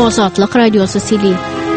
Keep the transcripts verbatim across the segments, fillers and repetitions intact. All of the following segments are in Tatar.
Azatlık Radyosu Sili.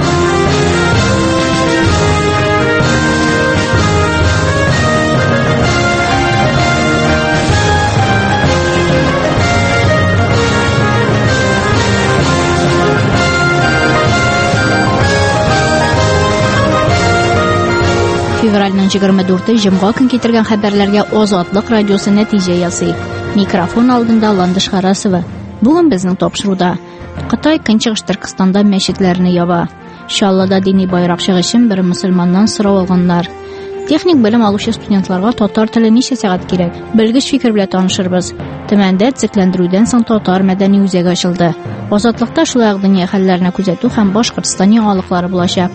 Fevralning yigirma to'rti jumga kun keltirgan xabarlarga Azatlık Radyosu natija yasay. Mikrofon oldinda Landish Xarasova. Bugun bizning topshiruvda Xitoy Kunchiqish Turkistonda masjidlarni yoba. Shallada diniy bayroq yig'ishin bir musulmondan so'rab olganlar. Texnik bilim oluvchi studentlarga tatar tili necha soat kerak? Bilgich fikr bilan tanishirmiz. Tumanda tiklantiruvdan so'ng tatar madaniy o'zaga ochildi. Ozodlikda shulay diniy xallarni kuzatuv ham Boshqirdiston yangilikları bo'lashaq.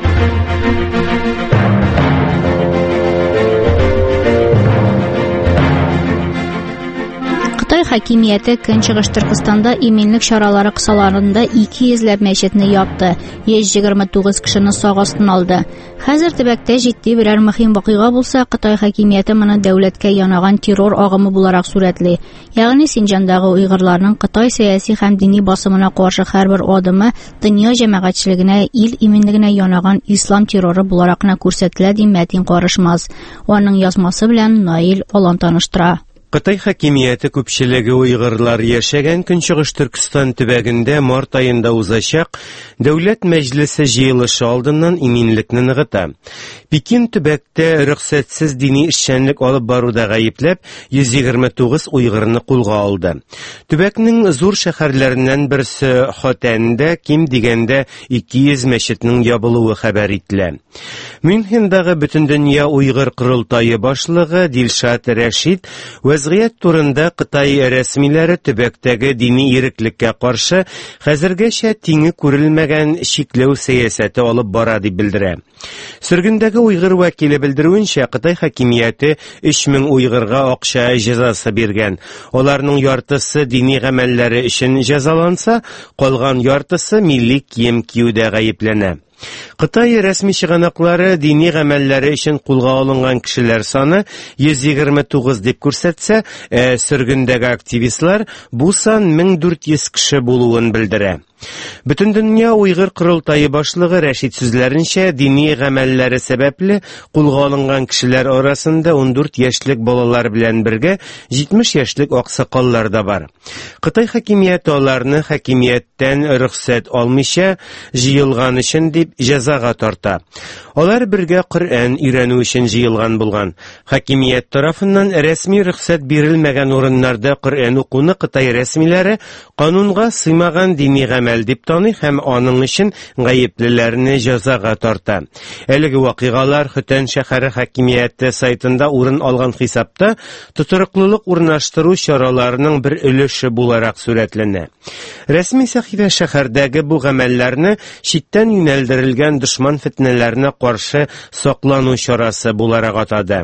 Xitoy hakimiyati Kunchiqish Turkistonda iminlik choralari qisalalarida ikki yuzlab masjidni yopdi. yuz yigirma to'qqiz kishini sog' ostiga oldi. Hozir tibakda jiddiy biror muhim voqea bo'lsa, Xitoy hakimiyati buni davlatga yonagan terror og'imi bo'larak suratli. Ya'ni Sinjandagi Uyg'urlarning Xitoy siyosiy ham diniy bosimina qarshi har bir odimi dunyo jamoatchiligine, il iminligine yonagan islom terrori bo'larak ko'rsatiladi metin qarashmaz. Uning yozmasi bilan Noil Olon tanishtira. Xitoy hakimiyati ko'pchiligi Uyg'urlar yashagan Kunchiqish Turkiston tubagida mart oyida o'zashaq davlat majlisi yig'ilishi oldidan iminlikni nig'ita. Pekin tubakda ruxsatsiz diniy ishchanlik olib boruvda g'ayiblab yuz yigirma to'qqiz Uyg'urni qo'lga oldi. Tubakning zo'r shaharlaridan birisi Xotanda kim deganda ikki yuz masjidning yopiluvi xabar etildi. Münchendagi butun dunyo Uyg'ur qurultoyi boshlig'i Dilshad Rashid vaziyat turida Xitoy rasmiylari tubakdagi diniy eriklikka qarshi hozirgacha tengi ko'rilmagan cheklov siyosati olib boradi bildiradi. Surgundagi Uyg'ur vakili bildirgancha Xitoy hakimiyati uch ming Uyg'urga oqsha jazosi bergan. Ularning yartisi diniy amallari uchun jazolansa, qolgan yartisi milliy kiyim kiyuvda g'ayiblanadi. Xitoy rasmiy shiğanaqlari diniy amallari uchun qo'lga olingan kishilar soni yuz yigirma to'qqiz deb ko'rsatsa, e, surgundagi aktivistlar bu son ming to'rt yuz kishi bo'lganini bildiradi. Butun dunyo Uyg'ur qurultoyi boshlig'i Rashid so'zlarincha diniy amallari sababli qo'lga olingan kishilar orasida o'n to'rt yoshlik bolalar bilan birga yetmish yoshlik oqsoqollar da bor. Xitoy hakimiyati ularni hakimiyatdan ruxsat olmisha jiyilgan uchun deb jazoga tortdi. Ular birga Qur'on o'rganish uchun jiyilgan bo'lgan. Hakimiyat tomonidan rasmiy ruxsat berilmagan o'rinlarda Qur'on o'quvni Xitoy rasmiylari qonunga sig'magan diniy amal deb tani ham onun uchun g'ayiblilarni jazoga tortdi. Eligi voqealar Xotan shahari hakimiyati saytida o'rin olgan hisobda tuturuqlilik o'rnashtirish choralarining bir ulushi bo'larak suratlanadi. Rasmiy sahifa shahardagi bu amallarni shitdan yo'naltirilgan dushman fitnalarına qarshi saqlanuv chorasi bo'larak atadi.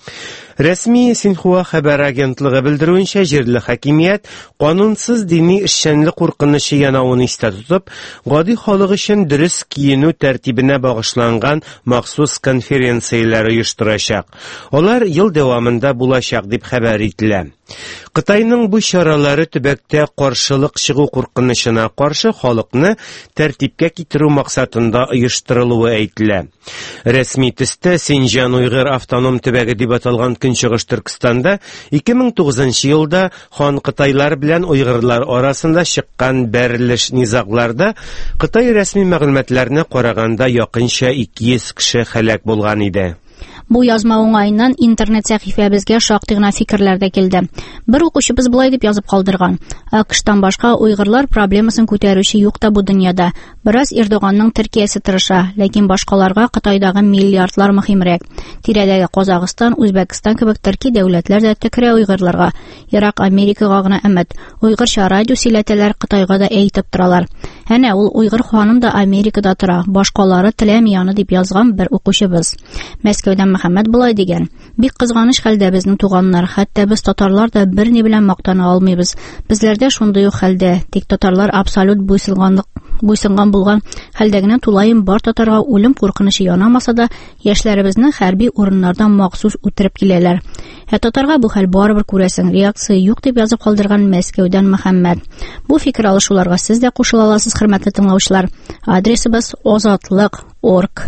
Rasmiy Sinhua xabar agentligi bildirgancha yerli hakimiyat qonunsiz diniy ishchanlik qo'rqinishi yanavini istat tutib, g'odiy xalq uchun durust kiyinu tartibine bag'ishlangan maxsus konferensiyalar uyushtirashaq. Ular yil davomida bo'lashaq deb xabar etildi. Xitoyning bu choralari tubakda qarshilik chiqu qo'rqinishina qarshi xalqni tartibga keltiruv maqsadida uyushtiriluvı aytildi. Rasmiy tisda Sinjan Uyg'ur avtonom tubagi deb atalgan Kunchiqish Turkistonda ikki ming to'qqizinchi yilda Xon Xitoylar bilan Uyg'urlar orasida chiqqan berilish nizoqlarda Xitoy rasmiy ma'lumotlarga qaraganda yaqincha ikki yuz kishi halok bo'lgan edi. Bu yozma o'ng'aydan internet sahifamizga shoqtig'na fikrlarda keldi. Bir o'quvchi biz bulay deb yozib qoldirgan. AQShdan boshqa Uyg'urlar problemasini ko'taruvchi yo'qda bu dunyoda. Biroz Erdo'g'onning Turkiyasi tirisha, lekin boshqalarga Xitoydagi milliardlar muhimroq. Tiradagi Qozog'iston, O'zbekiston kabi Turkiy davlatlarda tikra Uyg'urlarga, Iroq, Amerikaga g'ana emas, Uyg'urcha radio silatalar Xitoyga da aytib turalar. Ana ul Uyg'ur xonim da Amerikada tura, boshqalari tilamayani deb yozgan bir o'quvchi biz. Moskvadan Muhammad bulay degan. Bek qizg'anish holda bizning tug'anlar, hatto biz tatarlar da bir ne bilan maqtana olmaymiz. Bizlarda shunday yo'q holda, tek tatarlar absolut bo'ysunganlik буйсынган булган хәлдә генә тулаем бар татарга үлем куркынышы янамаса да, яшьләребезне хәрби урыннардан махсус үтереп киләләр. Ә татарга бу хәл барыбер күрәсең, реакция юк дип язып калдырган Мәскәүдән Мөхәммәд. Бу фикер алышуларга сез дә кушыла аласыз, хөрмәтле тыңлаучылар. Адресыбыз озатлык точка орг.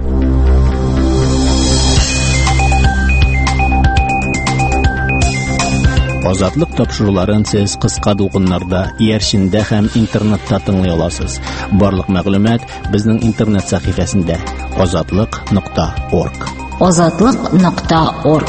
Азатлык тапшыруларын сез кыска дулкыннарда, иярчиндә һәм интернетта тыңлый аласыз. Барлык мәгълүмат безнең интернет сәхифәсендә озатлык точка орг. озатлык точка орг.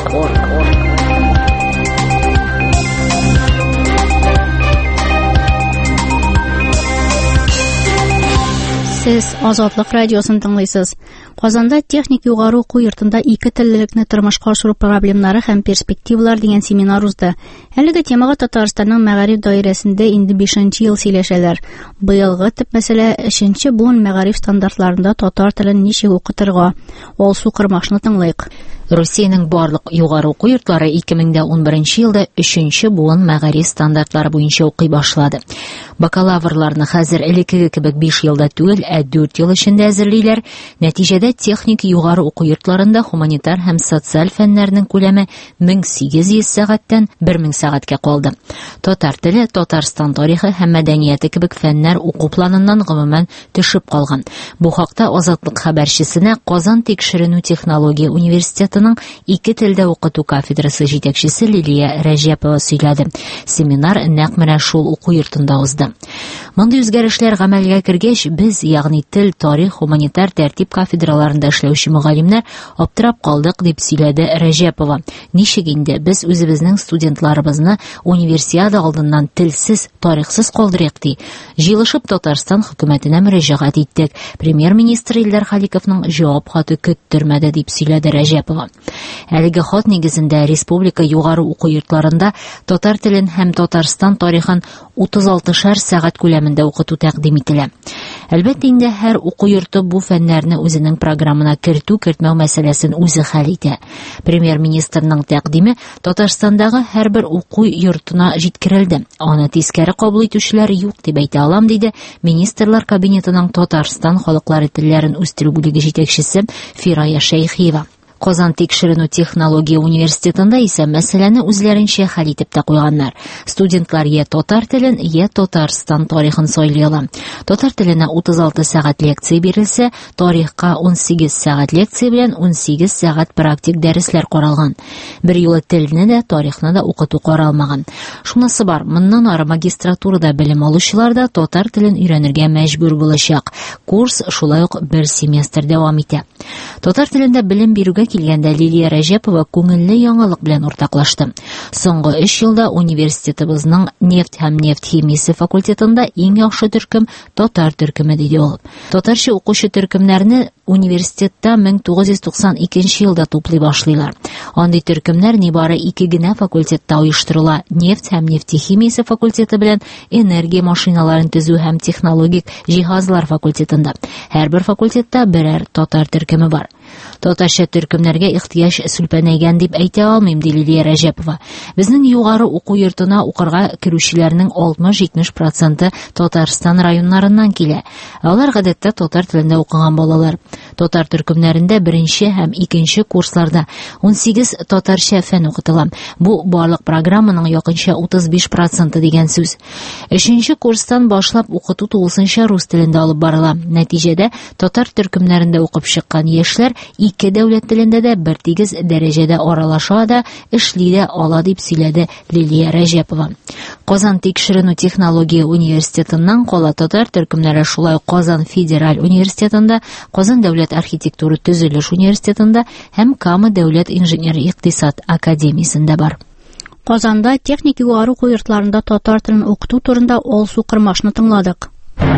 Сез Азатлык радиосын тыңлыйсыз. Казанда техник югары уку йортында ике теллелекне тормышка ашыру проблемнары һәм перспективалар дигән семинар узды. Әлеге темага Татарстанның мәгариф даирәсендә инде бишенче ел сөйләшәләр. Быелгы төп мәсьәлә өченче буын мәгариф стандартларында татар телен ничек укытырга. Алсу Кырмашны тыңлыйк. Русиянең барлык югары уку йортлары ике мең унберенче елда өченче буын мәгариф стандартлары буенча укый башлады. Бакалаврларны хәзер элекеге кебек биш елда түгел, ә дүрт ел эчендә әзерлиләр. Нәтиҗәдә техник югары уку йортларында гуманитар һәм социаль фәннәрнең күләме мең сигез йөз сәгатьтән бер мең сәгатькә калды. Татар теле, Татарстан тарихы һәм мәдәнияте кебек фәннәр уку планыннан гомумән төшеп калган. Бу хакта Азатлык хәбәрчесенә Казан тикшеренү технология университетының ике телдә укыту кафедрасы җитәкчесе Лилия Рәҗәпова сөйләде. Семинар нәкъ менә шул уку йортында узды. Мондый үзгәрешләр гамәлгә кергәч, без, ягъни тел, тарих, гуманитар тәртип кафедраларында эшләүче мөгаллимнәр аптырап калдык, дип сөйләде Рәҗәпова. Ничек инде без үзебезнең студентларыбызны универсиада алдыннан телсез, тарихсыз калдырыйк ди. Җыелышып Татарстан хөкүмәтенә мөрәҗәгать иттек. Премьер-министр Илдар Халиковның җавап хаты көттермәде, дип сөйләде Рәҗәпова. Әлеге хат нигезендә республика югары уку йортларында татар телен һәм Татарстан тарихын утыз алты сәгать күләмендә укыту тәкъдим ителә. Әлбәттә инде һәр уку йорты бу фәннәрне үзенең программына кертү-кертмәү мәсьәләсен үзе хәл итә. Премьер-министрның тәкъдиме Татарстандагы һәрбер уку йортына җиткерелде. Аны тискәре кабул итүчеләр юк дип әйтә алам, диде министрлар кабинетының Татарстан халыклары телләрен үстерү бүлеге җитәкчесе Фирая Шәйхиева. Казан тикшеренү технология университетында исә мәсьәләне үзләренчә хәл итеп тә куйганнар. Студентлар я татар телен, я Татарстан тарихын сайлый ала. Татар теленә утыз алты сәгать лекция бирелсә, тарихка ун сигез сәгать лекция белән ун сигез сәгать практик дәресләр каралган. Бер юлы телне дә, тарихны да укыту каралмаган. Шунысы бар, моннан ары магистратурада белем алучылар да татар телен өйрәнергә мәҗбүр булачак. Курс шулай ук бер семестр дәвам итә. Татар телендә белем бирүгә килгәндә Лилия Рәҗәпова күңелле яңалык белән уртаклашты. Соңгы өч елда университетыбызның нефть һәм нефть химиясе факультетында иң яхшы төркем татар төркеме, диде ул. Татарча укучы төркемнәрне университетта мең тугыз йөз туксан икенче елда туплый башлыйлар. Андый төркемнәр нибары ике генә факультетта оештырыла: нефть һәм нефтехимиясе факультеты белән энергия машиналарын төзү һәм технологик җиһазлар факультетында. Һәрбер факультетта берәр татар төркеме бар. Татарча төркемнәргә ихтыяҗ сүлпәнәйгән дип әйтә алмыйм, ди Лилия Рәҗәпова. Безнең югары уку йортына укырга керүчеләрнең алтмыш-җитмеш проценты Татарстан районнарыннан килә. Алар гадәттә татар телендә укыган балалар. Татар төркемнәрендә беренче һәм икенче курсларда ун сигез татарча фән укытыла. Бу барлык программаның якынча утыз биш проценты дигән сүз. Өченче курстан башлап укыту тулысынча рус телендә алып барыла. Нәтиҗәдә татар төркемнәрендә укып чыккан яшьләр ике дәүләт телендә дә бер тигез дәрәҗәдә аралаша да, эшли дә ала, дип сөйләде Лилия Рәҗәпова. Казан тикшеренү технология университетының кала татар төркемнәре шулай Казан федераль университетында, Казан дәүләт архитектура төзелеш университетында һәм Кама дәүләт инженер-икътисад академиясендә бар. Казанда техник югары уку йортларында татар телен укыту турында Алсу Кырмашны тыңладык.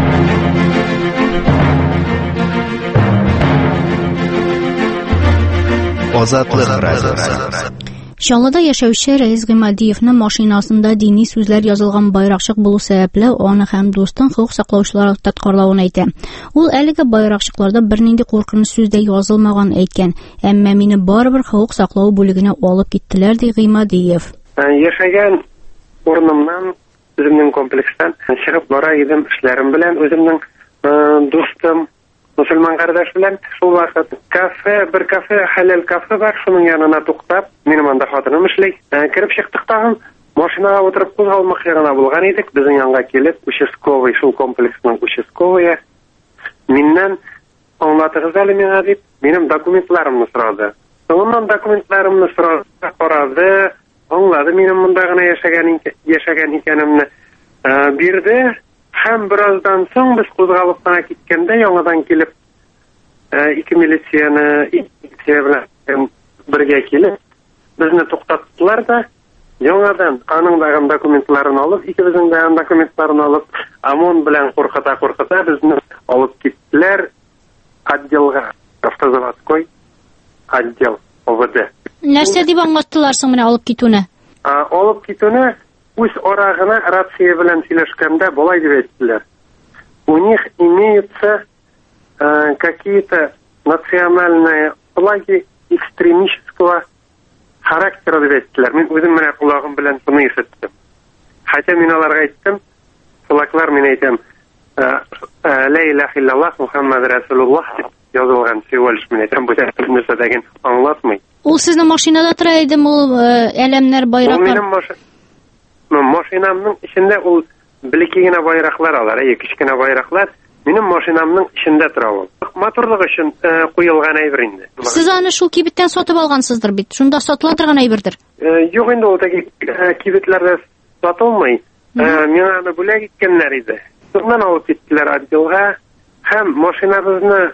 Азатлык радиосы. Чаллыда яшәүче Рәис Гыймадиевның машинасында дини сүзләр язылган байракчык булу сәбәпле аны һәм дустын хокук саклаучылар тоткарлавын әйтә. Ул әлеге байракчыкларда бернинди куркыныч сүз дә язылмаган әйткән, әмма мине барыбер хокук саклау бүлегенә алып киттеләр, ди Гыймадиев. Яшәгән урынымнан, үземнең комплекстан чыгып бара идем, эшләрем белән үземнең Dostum, musulmon qardosh bilan shu vaqt kafe, bir kafe, halal kafe var, şunun yanına to'xtab, mening anda xotinim ishlaydi. Kirib chiqdik tag'in, mashinaga o'tirib qo'zg'almoq yerina bo'lgan edik. Bizning yonga kelib, Uchastkavoy shu kompleksning Uchastkovoyi mendan anlatırızali menga deb, mening dokumentlarimni so'radi. So'ngan dokumentlarimni so'radi, qaradi, anladi mening bundagina yashagan yashagan ekanimni berdi. Hem birazdan so'ng biz qo'zg'alibdan ketganda yangadan kelib ikki militsiyani militsiya bilan birga kelib bizni to'xtatdilar da yangadan aningdagi dokumentlarini olib, ikkimizning dokumentlarini olib, Amon bilan qo'rqata qo'rqata bizni olib ketdilar отделga, avtozavodskoy отдел O V D. Нәрсә дип аңлаттылар соң менә алып китүне? Olib ketүне Үз орагына рация белән сөйләшкәндә болай дип әйттеләр. У них имеются э, какие-то национальные флаги экстремистского характера дип әйттеләр. Мин үзем менә кулагым белән шуны ишеттем. Хәтта мин аларга әйттем, флаглар мин әйтәм, ла илаха иллаллах Мухаммад Расулуллах язылган сөйләш мин әйтәм, бу нәрсә дигән аңлатмый. Ул сезнең машинада тора идеме, ул әлемнәр, байраклар? Машинамның içinde ул bilikigina bayraklar алар, ә кичкенә bayraklar. Минем машинамның içinde тора ул. Моторлык өчен куелган әйбер инде. Сез аны шул кибеттән сатып алгансыздыр бит. Шунда сатыла торган әйбердер. Юк инде ул теге кибетләрдә сатылмый. Миңа аны бүләк иткәннәр иде. Шуннан алып киттеләр отделга. Һәм машинабызны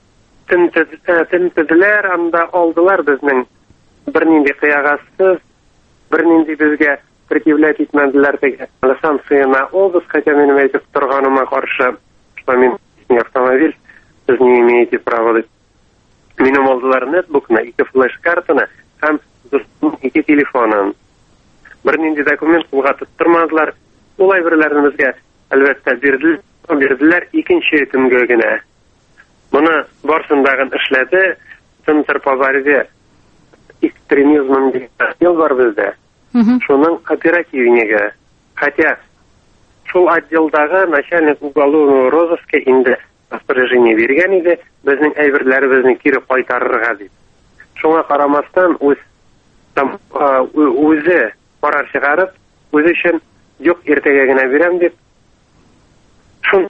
тентеделәр, анда алдылар безнең бернинди кыягасыз, бернинди безгә предъявлять итмәделәр теге санкцияна обыск, хотя минем әйтеп торганыма каршы, что мин автомобиль, сез не имеете права дип. Минем алдылар нетбукны, ике флеш-картаны һәм ике телефонын. Бернинди документ кулга тоттырмадылар. Ул әйберләрне безгә әлбәттә бирделәр, бирделәр икенче көнгә генә. Моны барсындагын эшләде, Центр по борьбе экстремизмом дигән бар бездә. Шуның оперативнигы. Хотя шул отделдагы начальник уголовного розыска инде распоряжение биргән иде, безнең әйберләребезне кире кайтарырга дип. Шуңа карамастан үз там үзе карар чыгарып, үз өчен юк иртәгә генә бирәм дип. Шун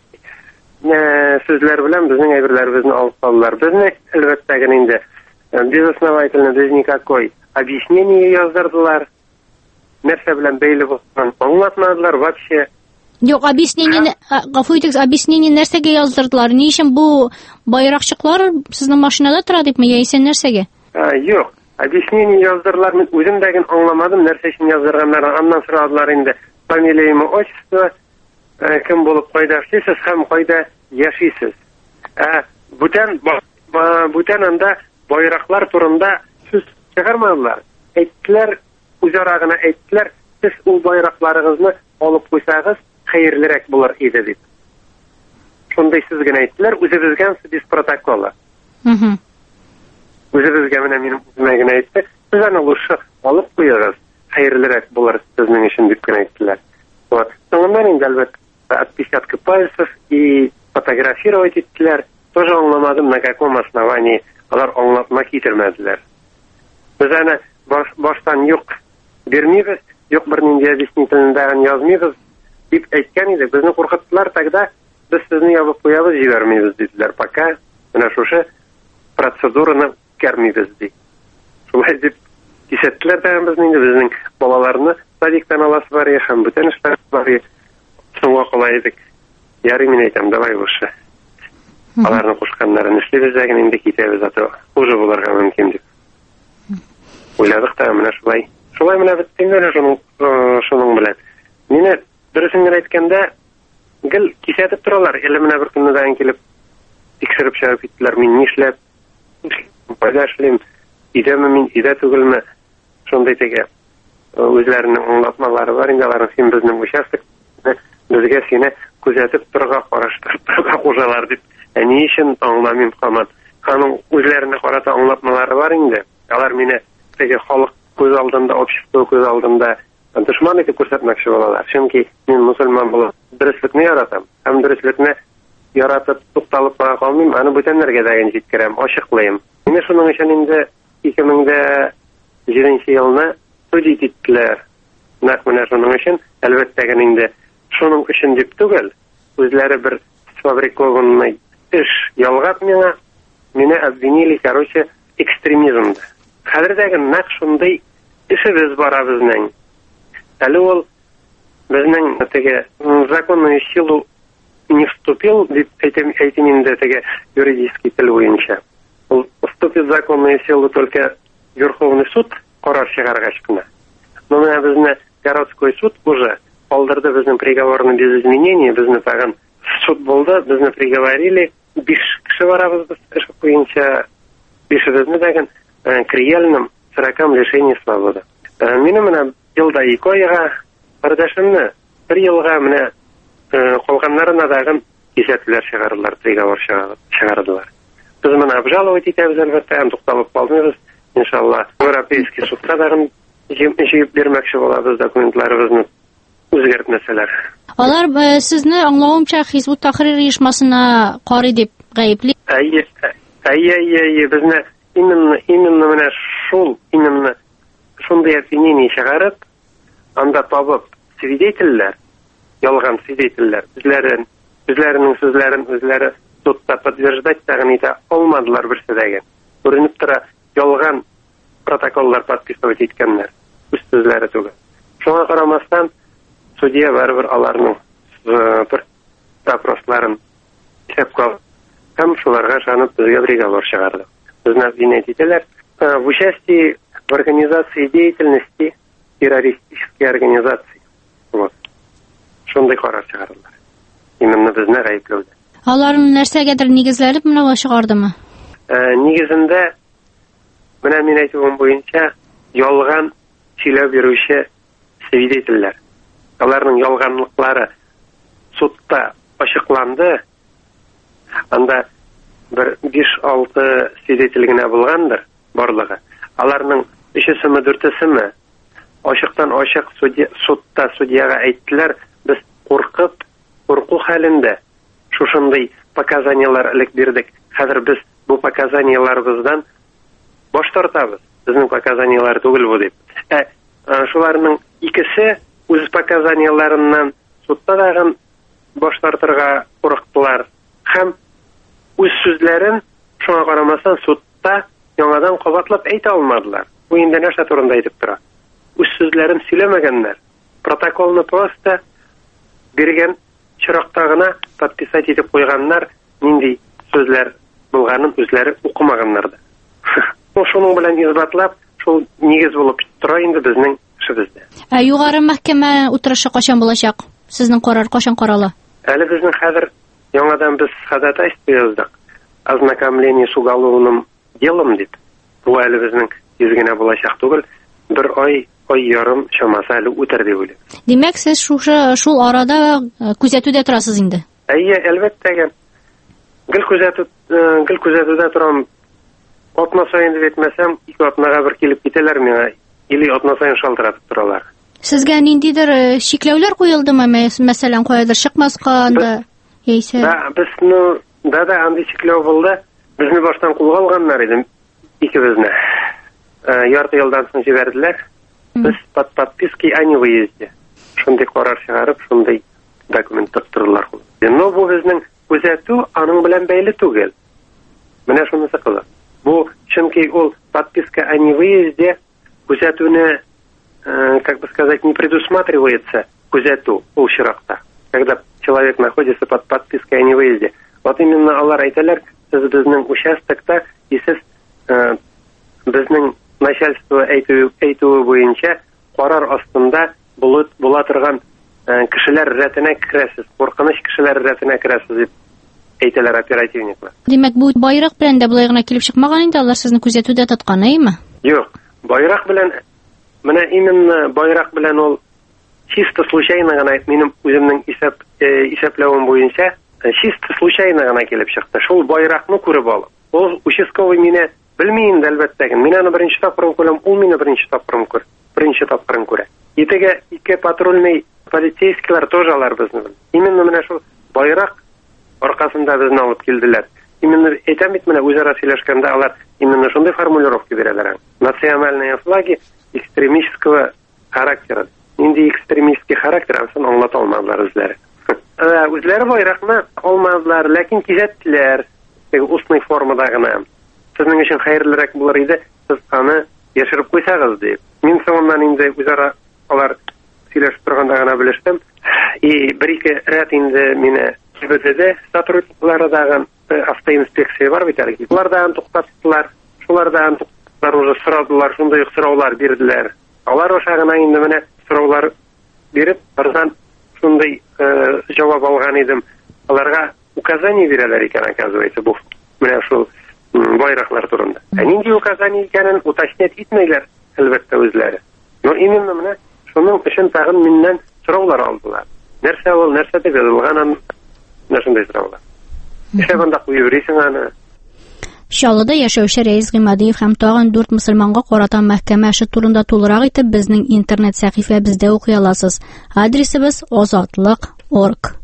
сүзләр белән безнең әйберләребезне алып калдылар. Безне әлбәттә генә инде безосновательно без никакой объяснение яздырдылар. Нәрсә белән бәйле булган аңлатмадылар вообще. Юк, объяснение, гафу итегез, объяснение нәрсәгә яздырдылар? Ни өчен бу байракчыклар сезнең машинада тора дипме, яисә нәрсәгә? Юк, объяснение яздырдылар. Мин үзем дә ген аңламадым, нәрсә өчен яздырганнар. Аннан сорадылар инде фамилиямны, отчество, кем булып кайда эшлисез һәм кайда яшисез. Бүтән бүтән анда байраклар турында сүз чыгармадылар. Әйттеләр, үзара гына әйттеләр, сез ул байракларыгызны алып куйсагыз, хәерлерәк булыр иде дип. Шундай сүз генә әйттеләр, үзебезгә без протоколы. Мм. Үзебезгә менә минем үземә генә әйтте, сез аны лучше алып куйыгыз, хәерлерәк булыр сезнең өчен дип генә әйттеләр. Вот. Соңыннан инде әлбәттә отпечатки пальцев и фотографировать иттеләр. Тоже аңламадым, на каком основании алар аңлатма китермәделәр. Без аны баштан юк бирмибез, юк бернинди объяснительныйдан язмыйбыз дип әйткән иде. Безне куркыттылар, тогда без сезне ябып куябыз, җибәрмибез диделәр. Пока менә шушы процедураны үткәрмибез ди. Шулай дип кисәттеләр дә безне, инде безнең балаларны садиктан аласы бар, һәм бүтән эшләр бар. Соңга калай идек. Ярый, мин әйтәм, давай лучше. Аларны кушканнарын эшләбез дә инде китәбез, аты уже булырга мөмкин дип. Уйладык та менә шулай. Шулай менә беттеңдә шуның шуның белән. Мине дөресен әйткәндә, гел кисәтеп торалар. Әле менә бер көннән килеп тикшереп чыгып киттеләр. Мин нишләп байлашлым, идәме мин, идә түгелме? Шундай теге үзләренең аңлатмалары бар инде, алар син безнең участок безгә сине күзәтеп торырга, караштырып торырга кушалар дип. Әни өчен аңламыйм һаман. Аның үзләренә карата аңлатмалары бар инде. Алар мине теге халык күз алдында, общество күз алдында дошман итеп күрсәтмәкче булалар. Чөнки мин мусульман булып, дөреслекне яратам. Һәм дөреслекне яратып тукталып кала калмыйм, аны бүтәннәргә дә җиткерәм, ачыклыйм. Менә шуның өчен инде ике мең җиденче елны судит иттеләр. Нәкъ менә шуның өчен, әлбәттә генә инде шуның өчен дип түгел, үзләре бер сфабрикованный эш ялгап миңа, мине обвинили, короче, экстремизмда. Хәзердәге нәкъ шундый эшебез бара безнең. Әле ул безнең теге законную силу не вступил, дип әйтим инде теге юридический тел буенча. Ул вступит в законную силу только Верховный суд карар чыгаргач кына. Но менә безне городской суд уже калдырды безнең приговорны без изменений, безне тагын суд булды, безне приговорили, биш кеше барабыз без эш буенча, бишебезне тагын креяльным срокам лишения свободы. Мине менә елда ике айга, бардашымны бер елга менә калганнарына тагын кисәтүләр чыгардылар, приговор чыгардылар. Без моны обжаловать итәбез, әлбәттә, һәм тукталып калдыгыз. Иншалла, Европейский судка тагын җыеп бирмәкче булабыз документларыбызны үзгәртмәсәләр. Алар сезне аңлавымча Хизбут Тахрир оешмасына карый дип гаепли. Әйе, әйе, әйе, безне именно именно менә шул, именно шундый обвинение чыгарып, анда табып свидетельләр, ялган свидетельләр, үзләрен, үзләренең сүзләрен үзләре судта подтверждать тагын итә алмадылар берсе дә. Күренеп тора, ялган протоколлар подписывать иткәннәр, үз сүзләре түгел. Шуңа карамастан судья барыбер аларның бер допросларын исәпкә алып, һәм шуларга ышанып безгә приговор чыгарды. Безне обвинять итәләр в участии в организации деятельности террористической организации. Вот. Шундый карар чыгардылар. Именно безне гаепләүдә. Аларны нәрсәгәдер нигезләнеп менә чыгардымы? Нигезендә менә мин әйтүем буенча ялган сөйләп бирүче свидетельләр. Аларның ялганлыклары судта ачыкланды. Анда бер биш-алты свидетель генә булгандыр барлыгы. Аларның өчесе дүртесе ачыктан ачык судта судьяга әйттеләр, без куркып, курку хәлендә шушындый показаниялар элек бирдек. Хәзер без бу показанияларыбыздан баш тартабыз. Безнең показаниялар түгел бу дип. Ә шуларның икесе үз показанияларыннан судта дагы баш тартырга курыктылар. Һәм үз сүзләрен шуңа карамастан судта яңадан кабатлап әйтә алмадылар. Бу инде нәрсә турында әйтеп тора? Үз сүзләрен сөйләмәгәннәр. Протоколны просто биргән чиракта гына подписать итеп куйганнар, нинди сүзләр булганын үзләре укымаганнар да. Шуның белән избатлап, шул нигез булып тора инде безнең эшебездә. Ә югары мәхкәмә утырышы качан булачак? Сезнең карар качан карала? Әле безнең хәзер яңадан без ходатайство яздык. Ознакомление с уголовным делом дип. Бу әле безнең изгенә булачак түгел, бер ай, ай ярым чамасы әле үтер дип уйлыйм. Димәк, сез шушы шул арада күзәтүдә торасыз инде. Әйе, әлбәттә. Гел күзәтү, гел күзәтүдә торам. Атна сайын дип әйтмәсәм, ике атнага бер килеп китәләр миңа, или атна сайын шалтыратып торалар. Сезгә ниндидер шикләүләр куелдымы? Мәсәлән, каядыр чыкмаска анда, яисә? Да, безне да да андый шикләү булды. Безне баштан кулга алганнар иде, икебезне. Ярты елдан соң җибәрделәр. Без под подпиской о невыезде. Шундый карар чыгарып, шундый документ тоттырдылар. Но бу безнең күзәтү аның белән бәйле түгел. Менә шунысы кызык. Бу чөнки ул подписка о невыезде күзәтүне, как бы сказать, не предусматривается күзәтү ул чиракта. Когда человек находится под подпиской о невыезде. Вот именно алар әйтәләр, сез безнең участокта, и сез безнең начальство әйтүе буенча карар астында була торган кешеләр рәтенә керәсез, куркыныч кешеләр рәтенә керәсез дип әйтәләр оперативниклар. Димәк, бу байрак белән дә булай гына килеп чыкмаган инде, алар сезне күзәтүдә тоткан, әйме? Юк, байрак белән, менә именно байрак белән ул чисто случайно гына, минем үземнең исәп исәпләвем буенча, чисто случайно гына килеп чыкты. Шул байракны күреп алып. Ул участковый мине белмим дә, әлбәттә, мин аны беренче тапкыр күрәм, ул мине беренче тапкыр күрә. Беренче тапкыр күрә. Итеге ике патрульный полицейскийлар тоже алар безне. Именно менә шул байрак аркасында безне алып килделәр. Именно әйтәм бит, менә үзара сөйләшкәндә алар именно шундый формулировка бирәләр. Национальные флаги экстремистского характера. Инде экстремистский характер ансын аңлата алмадылар үзләре. Үзләре байракны алмадылар, ләкин кизәттеләр. Устный формада гына. Сезнең өчен хәерлерәк булыр иде, сез аны яшереп куйсагыз дип. Мин соңыннан инде үзара алар сөйләшеп торганда гына белештем. И бер-ике рәт инде мине КБД сотрудниклары дагы автоинспекция бар бит әле. Улардан туктаттылар. Шулардан туктаттылар, уже сорадылар, шундый сораулар бирделәр. Алар аша гына инде менә сораулар биреп, бардан шундый җавап алган идем. Аларга указание бирәләр икән, оказывается, бу менә шул байраклар турында. Ә нинди указание икәнен уточнять итмәйләр, әлбәттә үзләре. Но именно менә шуның өчен тагын миннән сораулар алдылар. Нәрсә ул, нәрсә дип язылган, нәрсәдә сораулар. Эшләп анда куеп йөрисең аны. Шаллыда яшәүче Рәис Гыймадиев һәм тагын дүрт мөселманга карата мәхкәмә эше турында тулырак итеп безнең интернет сәхифәбездә укый аласыз. Адресыбыз азатлык точка орг.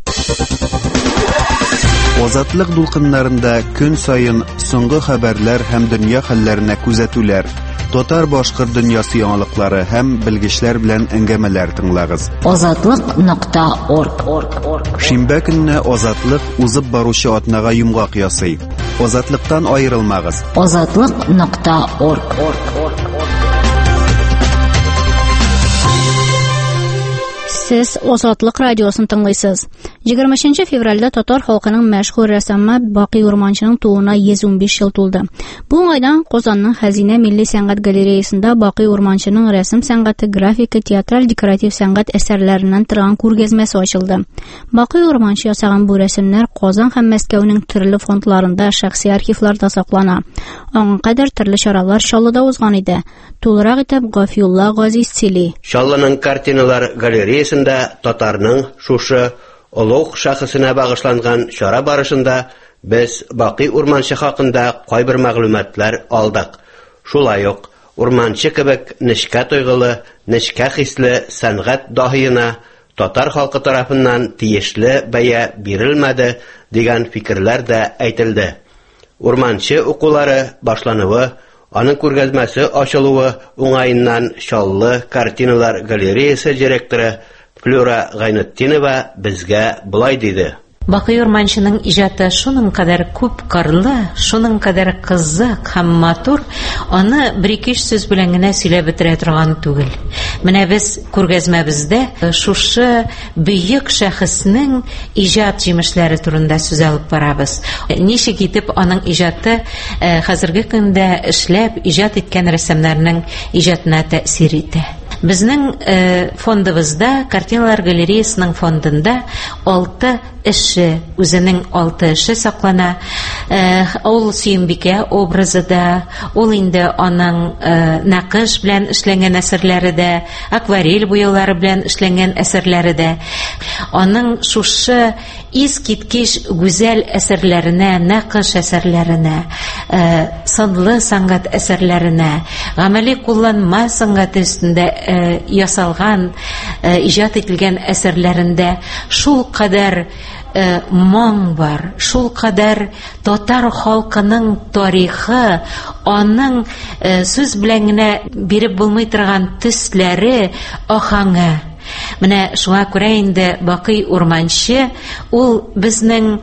Азатлык дулкыннарында көн сайын соңгы хәбәрләр һәм дөнья хәлләренә күзәтүләр, татар-башкорт дөньясы яңалыклары һәм белгечләр белән әңгәмәләр тыңлагыз. азатлык точка орг. Шимбә көнне Азатлык узып баручы атнага йомгак ясый. Азатлыктан аерылмагыз. азатлык точка орг. Сез Азатлык радиосын тыңлыйсыз. егерменче февральдә татар халкының мәшһүр рәссамы Бакый Урманчының тууына йөз унбиш ел тулды. Бу уңайдан Казанның Хәзинә милли сәнгать галереясында Бакый Урманчының рәсем сәнгате, графика, театраль, декоратив сәнгать әсәрләреннән торган күргәзмәсе ачылды. Бакый Урманчы ясаган бу рәсемнәр Казан һәм Мәскәүнең төрле фондларында, шәхси архивларда саклана. Аңа кадәр төрле чаралар Шаллыда узган иде. Тулырак итеп Гафиулла Газиз сөйли. Шаллының картиналар галереясында татарның шушы олуг шәхесенә багышланган чара барышында без Бакый Урманчы хакында кайбер мәгълүматлар алдык. Шулай ук Урманчы кебек нечкә тойгылы, нечкә хисле сәнгать даһиена татар халкы тарафыннан тиешле бәя бирелмәде дигән фикерләр дә әйтелде. Урманчы укулары башлануы, аның күргәзмәсе ачылуы уңайыннан Шаллы картиналар галереясы директоры Флюра Гайнетдинова безгә булай диде. Бакый Урманчының иҗаты шуның кадәр күп кырлы, шуның кадәр кызык һәм матур, аны бер-ике сүз белән генә сөйләп бетерә торган түгел. Менә без күргәзмәбездә шушы бөек шәхеснең иҗат җимешләре турында сүз алып барабыз. Ничек итеп аның иҗаты хәзерге көндә эшләп иҗат иткән рәссамнарның иҗатына тәэсир итә. Безнең э, фондыбызда, картиналар галереясының фондында алты эше, үзенең алты эше саклана. Э, ул Сөембикә образы да, ул инде аның э, нақыш белән эшләнгән әсәрләре дә, акварель буяулары белән эшләнгән әсәрләре дә. Аның шушы искиткеч гүзәл әсәрләренә, нақыш әсәрләренә, э, санлы сәнгать әсәрләренә, гамәли кулланма сәнгате өстендә ясалган, иҗат ителгән әсәрләрендә шул кадәр моң бар, шул кадәр татар халкының тарихы, аның сүз белән генә биреп булмый торган төсләре, ахаңы. Менә шуңа күрә инде Бакый Урманчы ул безнең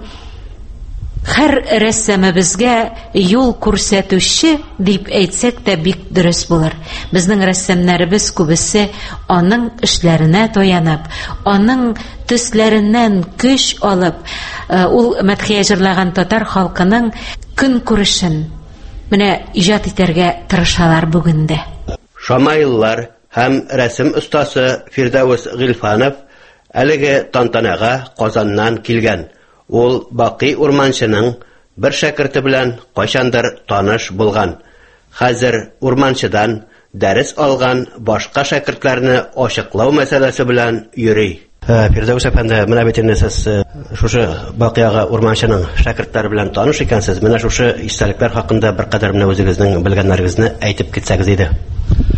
һәр рәссамыбызга юл күрсәтүче дип әйтсәк тә бик дөрес булыр. Безнең рәссамнарыбыз күбесе аның эшләренә таянып, аның төсләреннән көч алып, ул мәдхия җырлаган татар халкының көн күрешен менә иҗат итәргә тырышалар бүгендә. Шамаиллар һәм рәсем остасы Фирдәвес Гыйлфанов әлеге тантанага Казаннан килгән. Ул Бакый Урманчының бер шәкерте белән кайчандыр таныш булган. Хәзер Урманчыдан дәрес алган башка шәкертләрне ачыклау мәсьәләсе белән йөри. Фирдәвес әфәнде, менә бит инде сез шушы Бакыйга Урманчының шәкертләре белән таныш икәнсез. Менә шушы истәлекләр хакында бер кадәр менә үзегезнең белгәннәрегезне әйтеп китсәгез иде.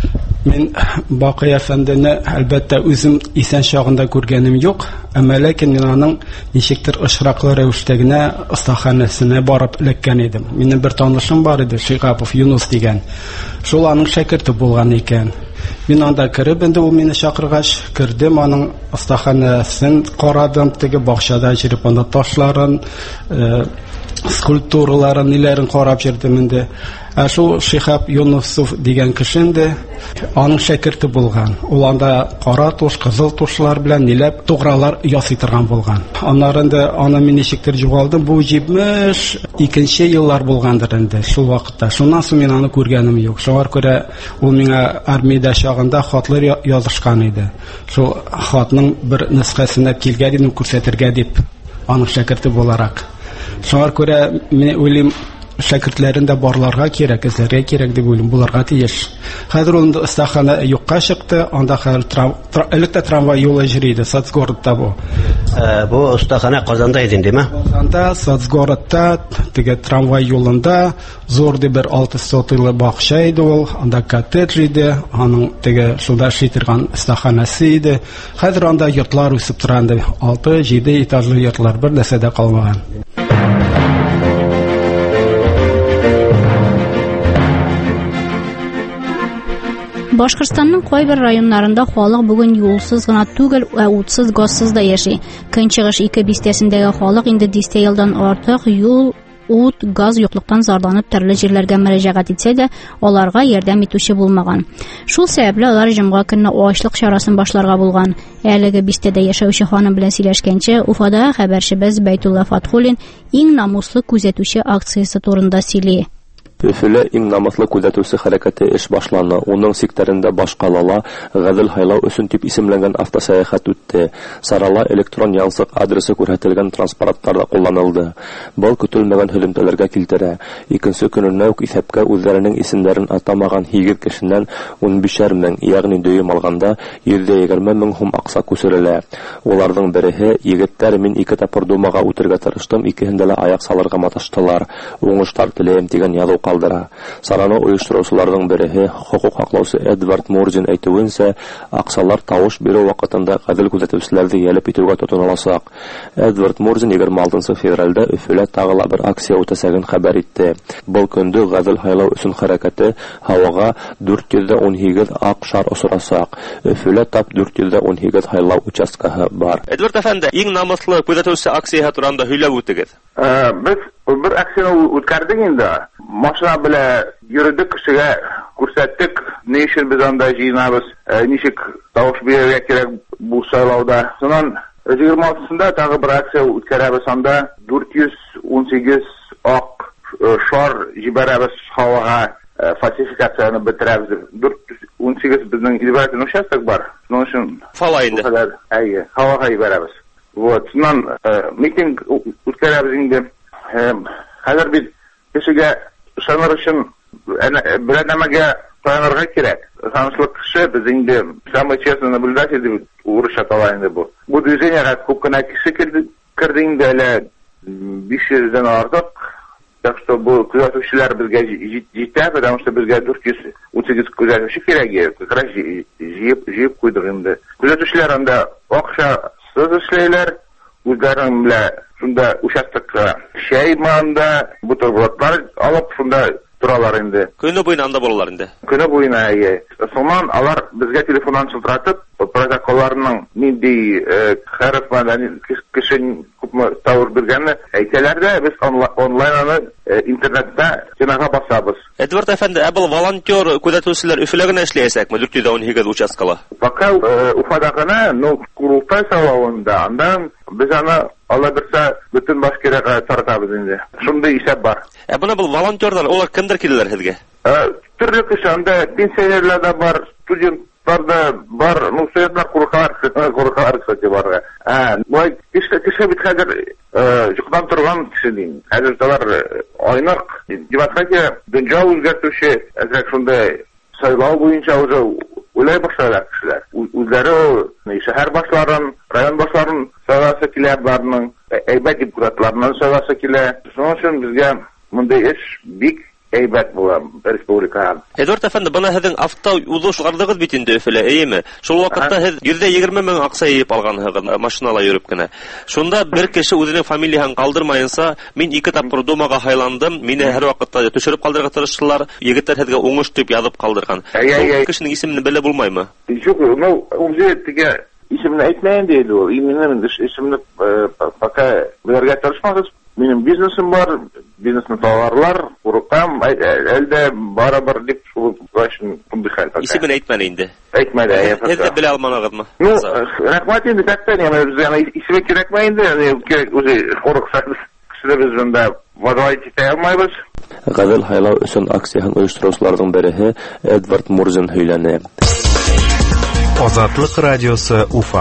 Мин Бакый әфәндене әлбәттә үзем исән чагында күргәнем юк, әмма ләкин мин аның ничектер очраклы рәвештә генә остаханәсенә барып эләккән идем. Минем бер танышым бар иде, Шигапов Юнус дигән. Шул аның шәкерте булган икән. Мин анда кереп, инде ул мине чакыргач, кердем, аның остаханәсен карадым, теге бакчада җиреп анда ташларын, скульптураларын, ниләрен карап җирдем инде. Ә шул Шихап Юнусов дигән кеше инде аның шәкерте булган. Ул анда кара туш, кызыл тушлар белән ниләп тугралар ясый торган булган. Аннары инде аны мин ничектер югалдым. Бу җитмеш икенче еллар булгандыр инде шул вакытта. Шуннан соң мин аны күргәнем юк. Шуңар күрә ул миңа армиядә чагында хатлар язышкан иде. Шул хатның бер нөсхәсенә килгән идем күрсәтергә дип, аның шәкерте буларак. Шуңар күрә мин уйлыйм, шәкертләрендә барларга кирәк, эзләргә кирәк дип уйлыйм, буларга тиеш. Хәзер ул остахана юкка чыкты, анда хәзер электр трамвай юлы йөри иде, Соцгородта бу. Бу остахана Казанда иде инде, Казанда, Соцгородта, теге трамвай юлында зур ди бер алты сотыйлы бакча иде ул, анда коттедж иде, аның теге шунда шитерган остаханасы иде. Хәзер анда йортлар үсеп тора инде, алты җиде этажлы йортлар, бер нәрсә дә калмаган. Башкортстанның кайбер районнарында халык бүген юлсыз гына түгел, ә утсыз, газсыз да яши. Көнчыгыш ике бистәсендәге халык инде дистә елдан артык юл, ут, газ юклыктан зарланып төрле җирләргә мөрәҗәгать итсә дә, аларга ярдәм итүче булмаган. Шул сәбәпле алар җомга көнне ачлык чарасын башларга булган. Әлеге бистәдә яшәүче ханым белән сөйләшкәнчә, Уфадагы хәбәрчебез Бәйтулла Фатхуллин иң намуслы күзәтүче акциясе турында сөйли. Өфөлә иң намыслы күзәтүче хәрәкәте эш башланды. Уның секторында башкалала гадел хайлау өчен дип исемләнгән автосәяхәт үтте. Сарала электрон язык адресы күрсәтелгән транспортларда кулланылды. Бу көтелмәгән һөлемтәләргә килтерә. Икенче көненә үк исәпкә үзләренең исемнәрен атамаган һигез кешенән ун биш мең, ягъни дөйем алганда йөз егерме мең сум акча күсерелә. Уларның береһе егетләр, мин ике тапкыр думага үтәргә тырыштым, икеһендә дә аяк салырга маташтылар. Уңыштар теләйм дигән язу калдыра. Сараны оештыручыларның береһе, хукук хаклаучы Эдвард Морзин әйтүенчә, акчалар тавыш бирү вакытында гадел күзәтүчеләрне ялеп итүгә тотынылачак. Эдвард Морзин егерме алтынчы февральдә Өфөлә тагыла бер акция үтәсәген хәбәр итте. Бу көндә гадел хайлау өчен хәрәкәте һавага дүрт йөз ун һигез ак шар осрасак. Өфөлә тап дүрт йөз ун һигез хайлау участкаһы бар. Эдвард әфәнде, иң намыслы күзәтүче акция турында һөйләп үтегез. Без бер акцияны үткәрдек инде. Машина белән йөрдек, кешегә күрсәттек, ни өчен без анда җыенабыз, ничек тавыш бирергә кирәк бу сайлауда. Соннан егерме алтысында тагы бер акция үткәрәбез, анда дүрт йөз ун сигез ак шар җибәрәбез һавага, фальсификацияны бетерәбез. дүрт йөз ун сигез безнең избирательный участок бар. Шуның өчен фала инде. Әйе, һавага җибәрәбез. Вот, соннан митинг үткәрәбез инде. Хәзер бит кешегә ышаныр өчен берәр нәмәгә таянырга кирәк. Ышанычлы кеше без инде самый честный наблюдатель дип урысча атала инде бу. Бу движениегә күп кенә кеше керде инде, әле биш йөздән артык. Так что бу күзәтүчеләр безгә җитә, потому что безгә дүрт йөз ун сигез күзәтүче кирәк. Как раз җыеп җыеп куйдык инде. Күзәтүчеләр анда акчасыз эшләйләр, үзләренең белән шунда участокка чәй манда бутербродлар алып шунда торалар инде. Көне буена анда булалар инде. Көне буена, әйе. Соннан алар безгә телефоннан шылтыратып, протоколларның нинди хәрефләрен кеше күпме тавыр биргәнне әйтәләр дә, без онлайн аны интернетта җинага басабыз. Эдвард әфәнде, ә бу волонтер күзәтүчеләр Өфөлә генә эшләячәкме дүрт йөз ун һигез участкала? Пока Уфада гына, но Курултай сайлауында, андан без аны Алла берсә бөтен башкирәгә таратабыз инде. Шундый исәп бар. Ә буны бул волонтерлар, алар кемдер киләләр һезгә? Төрле кеше, анда пенсионерлар да бар, студентлар да бар, ну студентлар куркалар, куркалар кстати бар. А, бу кеше кеше бит хәзер юктан торган кеше дин. Хәзер алар айнык, демократия дөнья үзгәртүче, әзрәк шундай сайлау буенча уже уйлай башлайлар кешеләр. Үзләре шәһәр башларын, район башларын сайласа килә, барның әйбәт депутатларны сайласа килә. Шуның өчен безгә мондай эш бик әйбәт була республикага. Эдуард әфәнде, бына һеҙҙең авто уҙышлардығыҙ бит инде Өфөлә, эйеме? Шул ваҡытта һеҙ йөҙҙә егерме мең аҡса йыйып алғанһығыҙ, машинала йөрөп кенә. Шунда бер кеше үҙенең фамилияһын ҡалдырмайынса, мин ике тапҡыр думаға һайландым, мине һәр ваҡытта төшөрөп ҡалдырырға тырыштылар, егеттәр һеҙгә уңыш тип яҙып ҡалдырған. Ул кешенең исемен белә булмаймы? Юк, ну, үзе тиге исемне әйтмәйен дейді ул. Именно исемне пока белергә тырышмағыз. Минем бизнесым бар, бизнесны товарлар, урукам, әлдә барабар дип шул өчен шундый хәл. Исемен әйтмәне инде. Әйтмәде, әйе. Һеҙ дә белә алманығыҙмы? Ну, рәхмәт инде, тәктән, яңа безгә исеме кирәкмәй инде, кирәк үзе уруксыз кешеләр бездә вадлайт итә алмайбыз. Ғәҙел һайлау өсөн акцияһын ойоштороусыларҙың береһе Эдвард Мурзин һөйләне. Азатлык радиосы Уфа.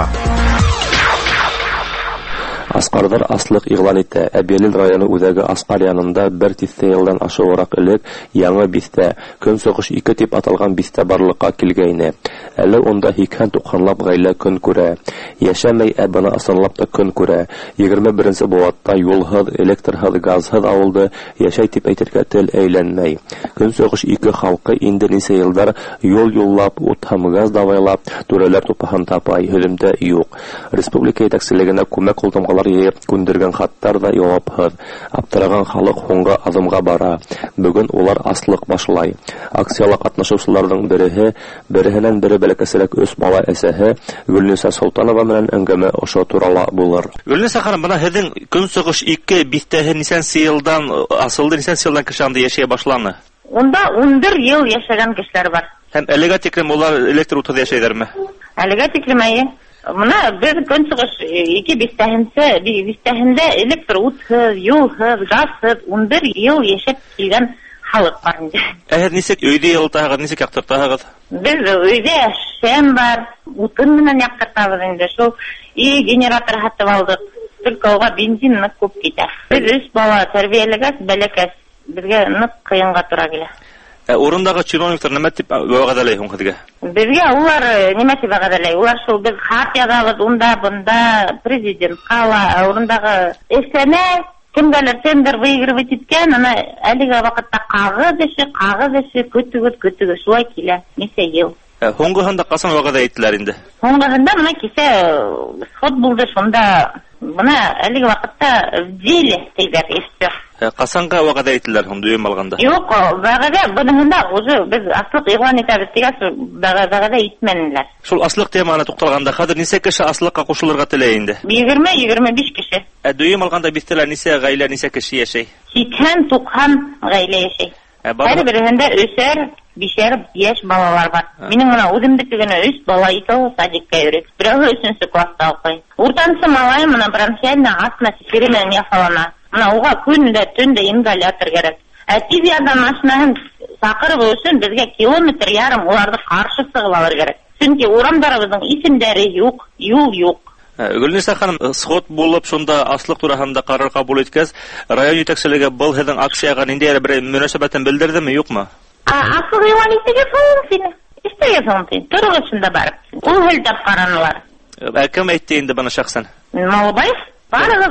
Аскардар аслык игълан итә. Әбелил районы үҙәге Аскар янында бер тиҫтә йылдан ашыуыраҡ элек яңы биҫтә, көнсығыш ике тип аталған биҫтә барлыҡҡа килгәйне. Әле унда һикһән-туҡһанлап ғаилә көн күрә. Йәшәмәй, ә бына ысынлап та көн күрә. егерме беренсе быуатта юлһыҙ, электрһыҙ, газһыҙ ауылды йәшәй тип әйтергә тел әйләнмәй. Көнсығыш ике халҡы инде нисә йылдар юл юллап, ут һәм газ дабайлап, түрәләр тупаһын тапай, һөҙөмтә юҡ. Республика етәкселегенә күмәк ҡултымғалар йыйып күндергән хаттар да яуапһыҙ. Аптыраған халыҡ һуңғы аҙымға бара. Бөгөн улар аслыҡ башлай. Акцияла ҡатнашыусыларҙың береһе, береһенән бере бәләкәсерәк өс бала әсәһе Гөлниса Солтанова менән әңгәмә ошо турала булыр. Гөлниса ханым, бына һеҙҙең көнсығыш ике биҫтәһе нисәнсе йылдан асылды, нисәнсе йылдан кеше анда йәшәй башланы? Унда ун бер йыл йәшәгән кешеләр бар. Һәм әлегә тиклем улар электр утыҙ йәшәйҙәрме? Әлегә тиклем әйе. Мына бер көнсығыш ике биҫтәһенсе, биҫтәһендә электр утһыҙ, юлһыҙ, газһыҙ ун бер йыл йәшәп килгән халыҡ бар инде. Ә һеҙ нисек өйҙө йылытаһығыҙ, нисек яҡтыртаһығыҙ? Без өйҙә шәм бар, утын менән яҡтыртабыҙ инде. Шул и генератор һатып алдыҡ. Только уға бензин ныҡ күп китә. Без өс бала тәрбиәләгәс, бәләкәс, беҙгә ныҡ ҡыйынға тура килә. Ә урындағы чиновниктар нәмә тип вәғәҙәләй һуң һеҙгә? Безгә улар нимә тип вәғәҙәләй? Улар шул без хат яҙабыҙ унда, бында, президентҡа ла, урындағы эшләнә, кемгәлер тендер выигрывать иткән, ана әлеге ваҡытта ҡағыҙ эше, ҡағыҙ эше, көтөгөҙ, көтөгөҙ, шулай килә, нисә йыл. Һуңғыһында ҡасан вәғәҙә иттеләр инде? Һуңғыһында мына кисә сход булды, шунда бына әлеге ваҡытта в деле тиҙәр, и все. Ҡасанға вәғәҙә иттеләр һуң дөйөм алғанда? Юҡ, вәғәҙә быныһында уже без аслыҡ иғлан итәбеҙ тигәс, вәғәҙә итмәнеләр. Шул аслыҡ темаһына туҡталғанда, хәҙер нисә кеше аслыҡҡа ҡушылырға теләй инде? егерме егерме биш кеше. Ә дөйөм алғанда биҫтәлә нисә ғаилә, нисә кеше йәшәй? сикһән-туҡһан ғаилә йәшәй. Һәр береһендә өсәр, бишәр йәш балалар бар. Минең генә үҙемдеке генә өс бала, икәүһе садикка йөрөй. Берәүһе өсөнсө класста уҡый. Уртансы малай мына бронхиальная астма сихире менән яфалана. Мына уға көндә, төндә ингалятор кәрәк. Ә тиҙ ярҙам машинаһын саҡырыу өсөн беҙгә километр ярым уларҙы ҡаршы сығып алыр кәрәк. Сөнки урамдарыбыҙҙың исемдәре юҡ, юл юҡ. Гөлниса ханым, сход булып, шунда аслыҡ тураһында ҡарар ҡабул иткәс, район етәкселеге был һеҙҙең акцияға ниндәй бер мөнәсәбәтен белдерҙеме, юҡмы? Аслыҡ иғлан итегеҙ һуң сине. Эштәгеҙ һуң тиң, тороғоҙ шунда барып. Ул һелтәп ҡаранылар. Ә кем әйтте инде быны шәхсән? Малбаев. Барығыҙ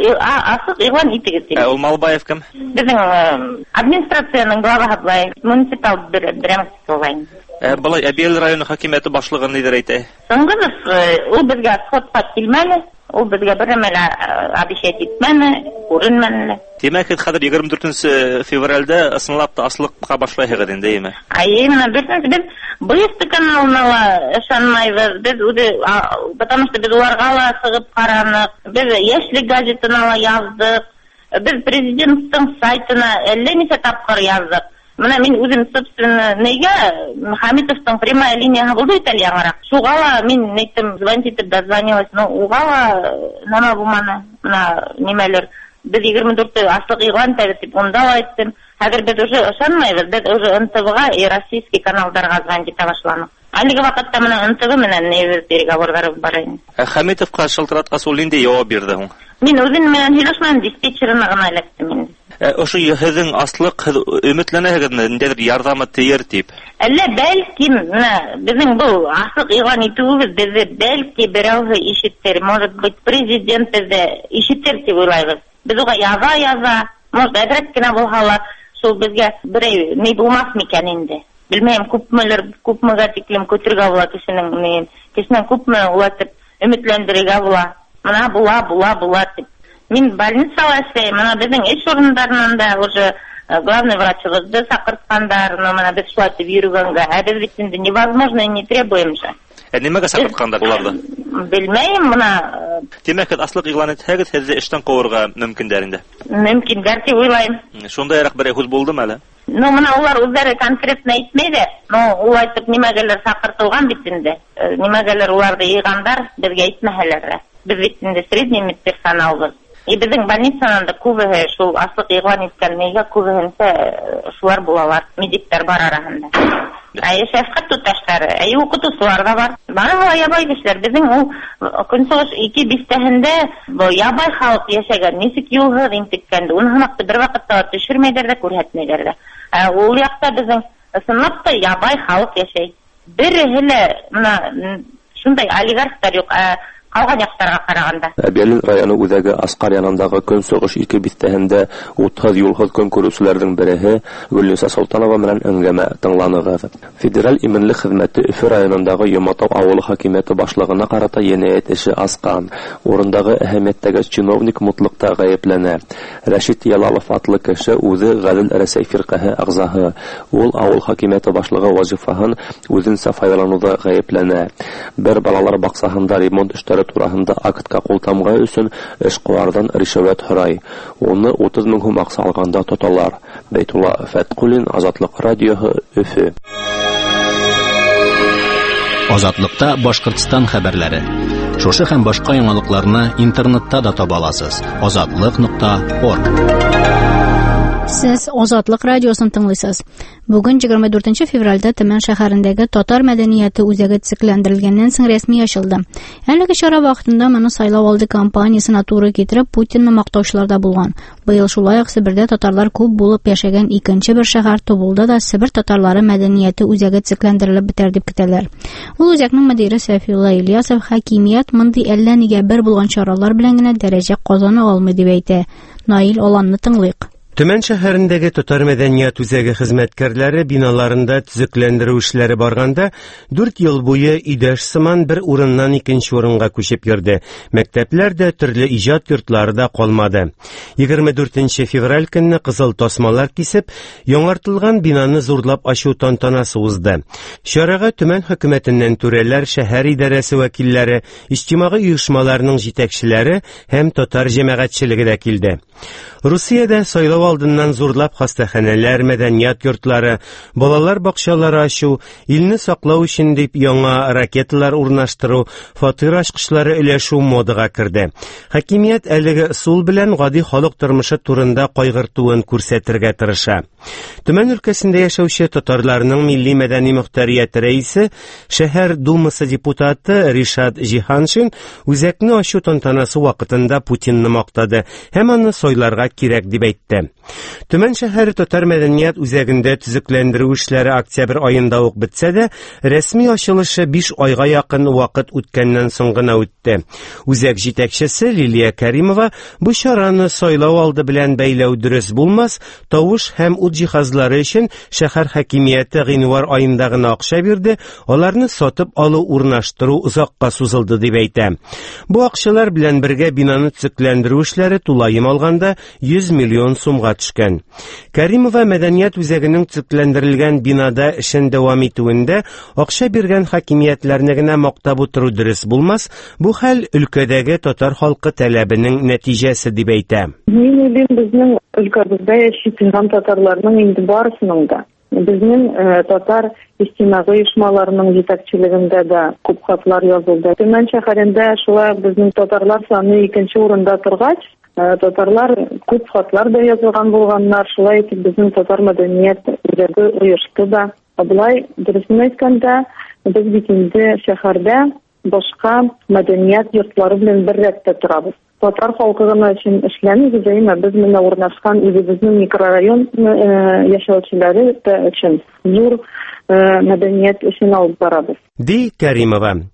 аслыҡ иғлан итегеҙ тиң. Ә ул Малбаев кем? Беҙҙең администрацияның главаһы булай, муниципал берәмәсе булай. Былай Әбиәл районы хакимиәте башлығы ниҙәр әйтә? Сыңғыҙов, ул беҙгә сходҡа килмәне, ул беҙгә бер нәмә лә обещать итмәне, күренмәне. Тимәк, һеҙ хәҙер егерме дүртенсе февралдә ысынлап та аслыҡҡа башлайһығыҙ инде, әйме? Именно, беҙ БСТ каналына ла ышанмайбыҙ, беҙ үҙе, потому что беҙ уларға ла сығып ҡараныҡ, беҙ Йәшлек газетына ла яҙҙыҡ, беҙ президенттың сайтына әллә нисә тапҡыр яҙҙык. Мына мин үҙем собственно нейгә Хәмитовтың прямая линияһы булды итәл яңыраҡ. Шуға ла мин әйттем, звонить итеп дозвонилась, но уға ла нәмә булманы. Мына нимәлер, беҙ егерме дүртте аслыҡ иғлан итәбеҙ тип, унда ла әйттем. Хәҙер беҙ уже ышанмайбыҙ, беҙ уже эн тэ вэ-ға и российский каналдарға звонить итә башланыҡ. Әлеге ваҡытта менән эн тэ вэ менән небеҙ переговорҙары бар ине. Хәмитовҡа шылтыратҡас, ул ниндәй яуап бирҙе һуң? Мин үҙем менән һөйләшмәнем, диспетчерына ғына эләктем инде. Ошо һеҙҙең аслыҡ, һеҙ өмөтләнәһегеҙме, ниндәйҙер ярҙамы тейер тип? Әллә бәлки, беҙҙең был аслыҡ иғлан итеүебеҙ беҙҙе бәлки берәүһе ишеттер, может быть, президент беҙҙе ишеттер тип уйлайбыҙ. Беҙ уға яҙа-яҙа, может, әҙерәк кенә булһа ла, шул безгә берәй ни булмас микән инде. Белмәйм, күпмелер, күпмегә тиклем көтергә була кешенең ни, кешенең күпме улатып өметләндерергә була. Менә була, була, була дип. Мин больницала эшләйм, менә безнең эш урыннарында да уже главный врачыбызды сакырткандар, менә без шулай дип йөргәнгә, ә без бит инде невозможно и не требуем же. Ә нимәгә сакырткандар уларда? Белмәйм, менә. Димәк, аслык игълан итһәгез, һезне эштән куырга мөмкиндәр инде. Мөмкиндәр дип уйлыйм. Шундайрак бер худ булдымы әле? Ну, менә улар үзләре конкретно әйтмәйдә, но ул әйтеп нимәгәлер сакыртылган бит инде. Нимәгәлер уларды йыйгандар, безгә әйтмәһәләр. Без бит инде средний медперсоналбыз. И безнең больницаның да күбеһе шул аслык игълан иткәннәгә күбеһенчә шулар булалар, медиктар бар арасында. Ә шәфкать туташлары, ә укытучылар да бар. Бары ябай кешеләр, безнең ул Көнсыгыш ике бистәһендә бу ябай халык яшәгән, ничек юлга интеккәнде, уны һанакта бер вакытта төшермәйләр дә, күрһәтмәйләр дә. Ә ул якта безнең ысынлап та ябай халык яшәй. Береһе лә менә шундай олигархтар юк, калган яктарга караганда. Әбиәлин районы үзәге Аскар янындагы Көнсыгыш ике бистәһендә утһыз юлһыз көн күрүчеләрнең береһе Гөлниса Солтанова белән әңгәмә тыңланыгыз. Федераль именлек хезмәте Өфе районындагы Йоматау авылы хакимияте башлыгына карата җинаять эше аскан. Урындагы әһәмияттәге чиновник мутлыкта гаепләнә. Рәшит Ялалов атлы кеше үзе Гадел Рәсәй фиркаһы агзаһы. Ул авыл хакимияте башлыгы вазифаһын үзенчә файдалануда гаепләнә. Бер балалар баксаһында ремонт эшләре турасында актка кул тамган өчен эшкуардан ришвәт һорай. Уны утыз мең сум акча алганда тоталар. Бәйтулла Фәткулин, Азатлык радиоһы, Өфе. Азатлыкта Башкортстан хәбәрләре. Шушы һәм башка яңалыкларны интернетта да таба аласыз. азатлык нокта орг. Сез Азатлык радиосын тыңлыйсыз. Бүген егерме дүртенче февральдә Төмән шәһәрендәге татар мәдәнияте үзәге төзекләндерелгәннән соң рәсми ачылды. Әлеге чара вакытында моны сайлау алды кампаниясына туры китереп Путинны мактаучылар да булган. Быел шулай ук Себердә татарлар күп булып яшәгән икенче бер шәһәр Тобулда да Себер татарлары мәдәнияте үзәге төзекләндерелеп бетәр дип көтәләр. Ул үзәкнең мөдире Сафиулла Ильясов хакимият мондый әллә нигә бер булган чаралар белән генә дәрәҗә казана алмый дип әйтә. Наил Аланны тыңлыйк. Төмән шәһәрендәге татар мәдәният үзәге хезмәткәрләре биналарында төзекләндерү эшләре барганда дүрт ел буе идәш сыман бер урыннан икенче урынга күчеп йөрде. Мәктәпләр дә, төрле иҗат йортлары да калмады. егерме дүртенче февраль көнне кызыл тасмалар кисеп, яңартылган бинаны зурлап ачу тантанасы узды. Чарага Төмән хөкүмәтеннән түрәләр, шәһәр идарәсе вәкилләре, иҗтимагый оешмаларның җитәкчеләре һәм татар җәмәгатьчелеге дә килде. Русиядә сайлау алдыннан зурлап хастаханәләр, мәдәният йортлары, балалар бакчалары ачу, илне саклау өчен дип яңа ракеталар урнаштыру, фатир ачкычлары өләшү модага керде. Хакимият әлеге сул белән гади халык тормышы турында кайгыртуын күрсәтергә тырыша. Төмән өлкәсендә яшәүче татарларның милли мәдәни мөхтәрияте рәисе, шәһәр думасы депутаты Ришат Җиһаншин үзәкне ачу тантанасы вакытында Путинны мактады һәм аны сойларга кирәк дип әйтте. Төмән шәһәре татар мәдәният үзәгендә төзекләндерү эшләре октябрь аенда ук бетсә дә, рәсми ачылышы биш айга якын вакыт үткәннән соң гына үтте. Үзәк җитәкчесе Лилия Кәримова бу чараны сайлау алды белән бәйләү дөрес булмас, тавыш һәм ут җиһазлары өчен шәһәр хакимияте гыйнвар аенда гына акча бирде, аларны сатып алу урнаштыру озакка сузылды дип әйтә. Бу акчалар белән бергә бинаны төзекләндерү эшләре тулаем алганда йөз миллион сумга төшкән. Кәримова мәдәният үзәгенең төзекләндерелгән бинада эшен дәвам итүендә акча биргән хакимиятләрне генә мактап утыру дөрес булмас, бу хәл өлкәдәге татар халкы таләбенең нәтиҗәсе дип әйтә. Мин уйлыйм, безнең өлкәбездә яшәгән татарларның инде барысының да безнең татар иҗтимагый оешмаларының җитәкчелегендә дә күп хатлар язылды. Төмән шәһәрендә шулай безнең татарлар саны икенче урында торгач, татарлар күп хатлар да язылган булганнар, шулай итеп безнең татар мәдәният үзәге оешты да. Булай дөресен әйткәндә, без бит инде шәһәрдә башка мәдәният йортлары белән бер рәттә торабыз. Татар халкыгына өчен эшләмибез, әмма без менә урнашкан үзебезнең микрорайон яшәүчеләре өчен зур мәдәният эшен алып барабыз. Ди Кәримова.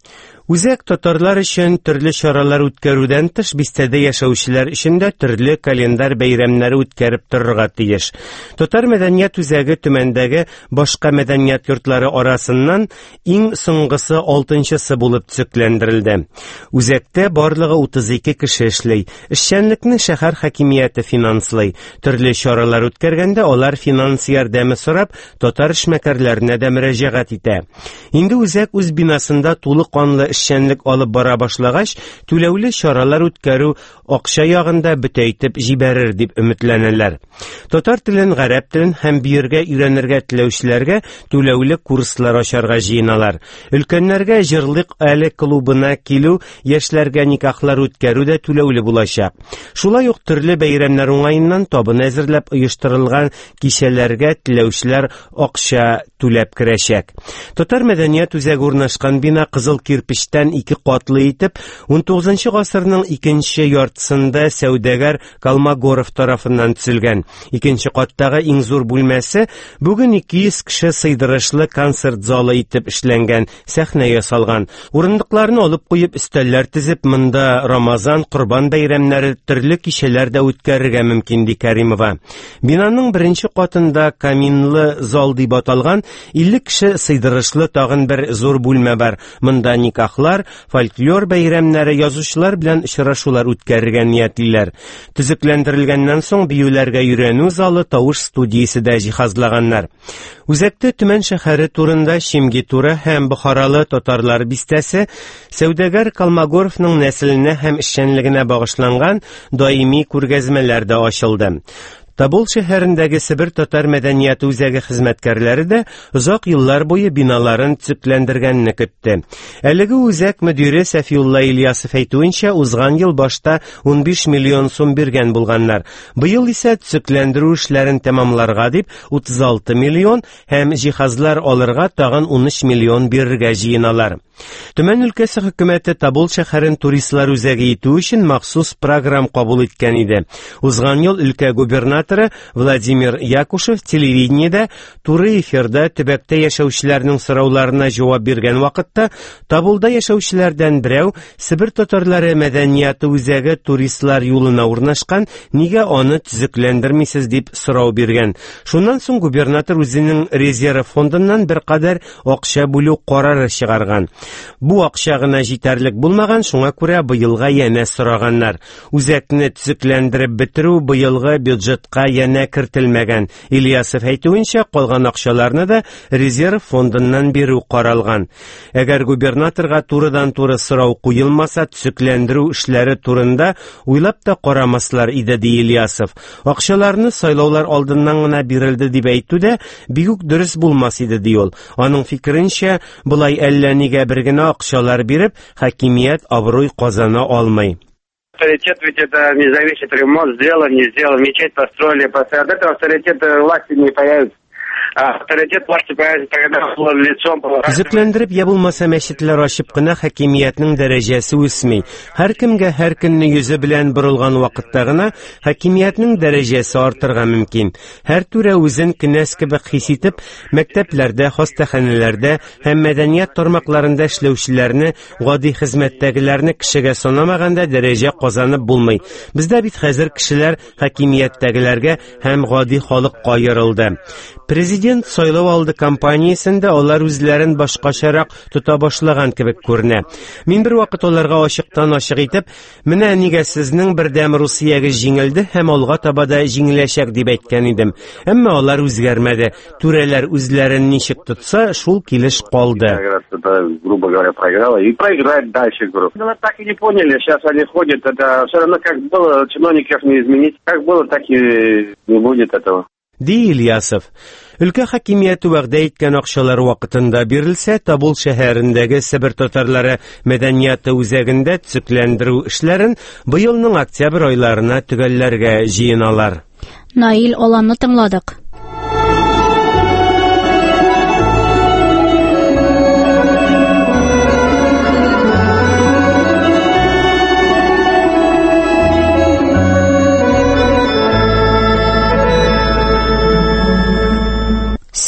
Үзәк татарлар өчен төрле чаралар үткәрүдән тыш бистәдә яшәүчеләр өчен дә төрле календар бәйрәмнәре үткәреп торырга тиеш. Татар мәдәният үзәге төмәндәге башка мәдәният йортлары арасыннан иң соңгысы алтынчысы булып төзекләндерелде. Үзәктә барлыгы утыз ике кеше эшләй. Эшчәнлекне шәһәр хакимияте финанслый. Төрле чаралар үткәргәндә алар финанс ярдәме сорап татар эшмәкәрләренә дә мөрәҗәгать итә. Инде үзәк үз бинасында тулы канлы эшчәнлек алып бара башлагач, түләүле чаралар үткәрү акча ягында бөтәйтеп җибәрер дип өметләнәләр. Татар телен, гарәп телен һәм биергә өйрәнергә теләүчеләргә түләүле курслар ачарга җыеналар. Өлкәннәргә җырлык әле клубына килү, яшьләргә никахлар үткәрү дә түләүле булачак. Шулай ук төрле бәйрәмнәр уңаеннан табын әзерләп оештырылган кичәләргә теләүчеләр акча түләп керәчәк. Татар мәдәният үзәге урнашкан бина кызыл кирпечтән ике катлы итеп ун тугызынчы гасырның икенче яртысында сәүдәгәр Калмогоров тарафыннан төзелгән. Икенче каттагы иң зур бүлмәсе бүген ике йөз кеше сыйдырышлы концерт залы итеп эшләнгән, сәхнә ясалган. Урындыкларны алып куеп өстәлләр тезеп, монда Рамазан, Корбан бәйрәмнәре, төрле кичәләр дә үткәрергә мөмкин, ди Кәримова. Бинаның беренче катында каминлы зал дип аталган илле кеше сыйдырышлы тагын бер зур бүлмә бар. Монда никахлар, фольклор бәйрәмнәре, язучылар белән очрашулар үткәрергә ниятлиләр. Төзекләндерелгәннән соң биюләргә өйрәнү залы, тавыш студиясе дә җиһазлаганнар. Үзәктә Төмән шәһәре турында Шимги туры һәм Бохаралы татарлар бистәсе, сәүдәгәр Калмогоровның нәселенә һәм эшчәнлегенә багышланган даими күргәзмәләр дә ачылды. Тобол шәһәрендәге Себер татар мәдәнияты үзәге хезмәткәрләре дә озак еллар буе биналарын төзекләндергәнне көтте. Әлеге үзәк мөдире Сафиулла Ильясов әйтүенчә, узган ел башта ун биш миллион сум биргән булганнар. Быел исә төзекләндерү эшләрен тәмамларга дип утыз алты миллион һәм җиһазлар алырга тагын ун өч миллион бирергә җыеналар. Төмән өлкәсе хөкүмәте Тобол шәһәрен туристлар үзәге итү өчен махсус программ кабул иткән иде. Узган ел өлкә губернаторы Владимир Якушев телевидениедә туры эфирда төбәктә яшәүчеләрнең сорауларына җавап биргән вакытта Тоболда яшәүчеләрдән берәү Себер татарлары мәдәнияты үзәге туристлар юлына урнашкан, нигә аны төзекләндермисез дип сорау биргән. Шуннан соң губернатор үзенең резерв фондыннан бер кадәр акча бүлү карары чыгарган. Бу акча гына җитәрлек булмаган, шуңа күрә быелга янә сораганнар. Үзәкне төзекләндереп бетерү быелгы бюджетка янә кертелмәгән. Ильясов әйтүенчә, калган акчаларны да резерв фондыннан бирү каралган. Әгәр губернаторга турыдан-туры сорау куелмаса, төзекләндерү эшләре турында уйлап та карамаслар иде, ди Ильясов. Акчаларны сайлаулар алдыннан гына бирелде дип әйтү дә бик үк дөрес булмас иде, ди ул. Аның фикеренчә, булай әллә нигә бер генә акчалар биреп, хакимият абруй казана алмый. Авторитет ведь это не зависит, ремонт сделан, не сделан, мечеть построили, после этого авторитет власти не появится. Авторитет власти появится, когда лицом... Төзекләндереп я булмаса мәчетләр ачып кына хакимиятның дәрәҗәсе үсми. Һәр кемгә һәр көнне йөзе белән борылган вакытта гына хакимиятның дәрәҗәсе артырга мөмкин. Һәр түрә үзен кенәз кебек хис итеп, мәктәпләрдә, хастаханәләрдә һәм мәдәният тармакларында эшләүчеләрне, гади хезмәттәгеләрне кешегә санамаганда дәрәҗә казанып булмый. Бездә бит хәзер кешеләр хакимияттәгеләргә һәм гади халыкка аерылды. Президент сайлау алды кампаниясендә алар үзләрен башкачарак тота башлаган кебек күренә. Мин бер вакыт аларга ачыктан ачык итеп, менә нигә сезнең бердәм Русиягә җиңелде һәм алга таба да җиңеләчәк дип әйткән идем. Әмма алар үзгәрмәде. Түрәләр үзләрен ничек тотса, шул килеш калды. Грубо говоря, проиграла и проиграет дальше группу. Ну, так и не поняли, сейчас они ходят, это все равно как было, чиновников не изменить. Как было, так и не будет этого. Ди Ильясов. Өлкә хакимияте вәгъдә иткән акчалар вакытында бирелсә, Тобол шәһәрендәге Себер татарлары мәдәнияты үзәгендә төзекләндерү эшләрен быелның октябрь айларына төгәлләргә җыеналар. Наил Аланны тыңладык.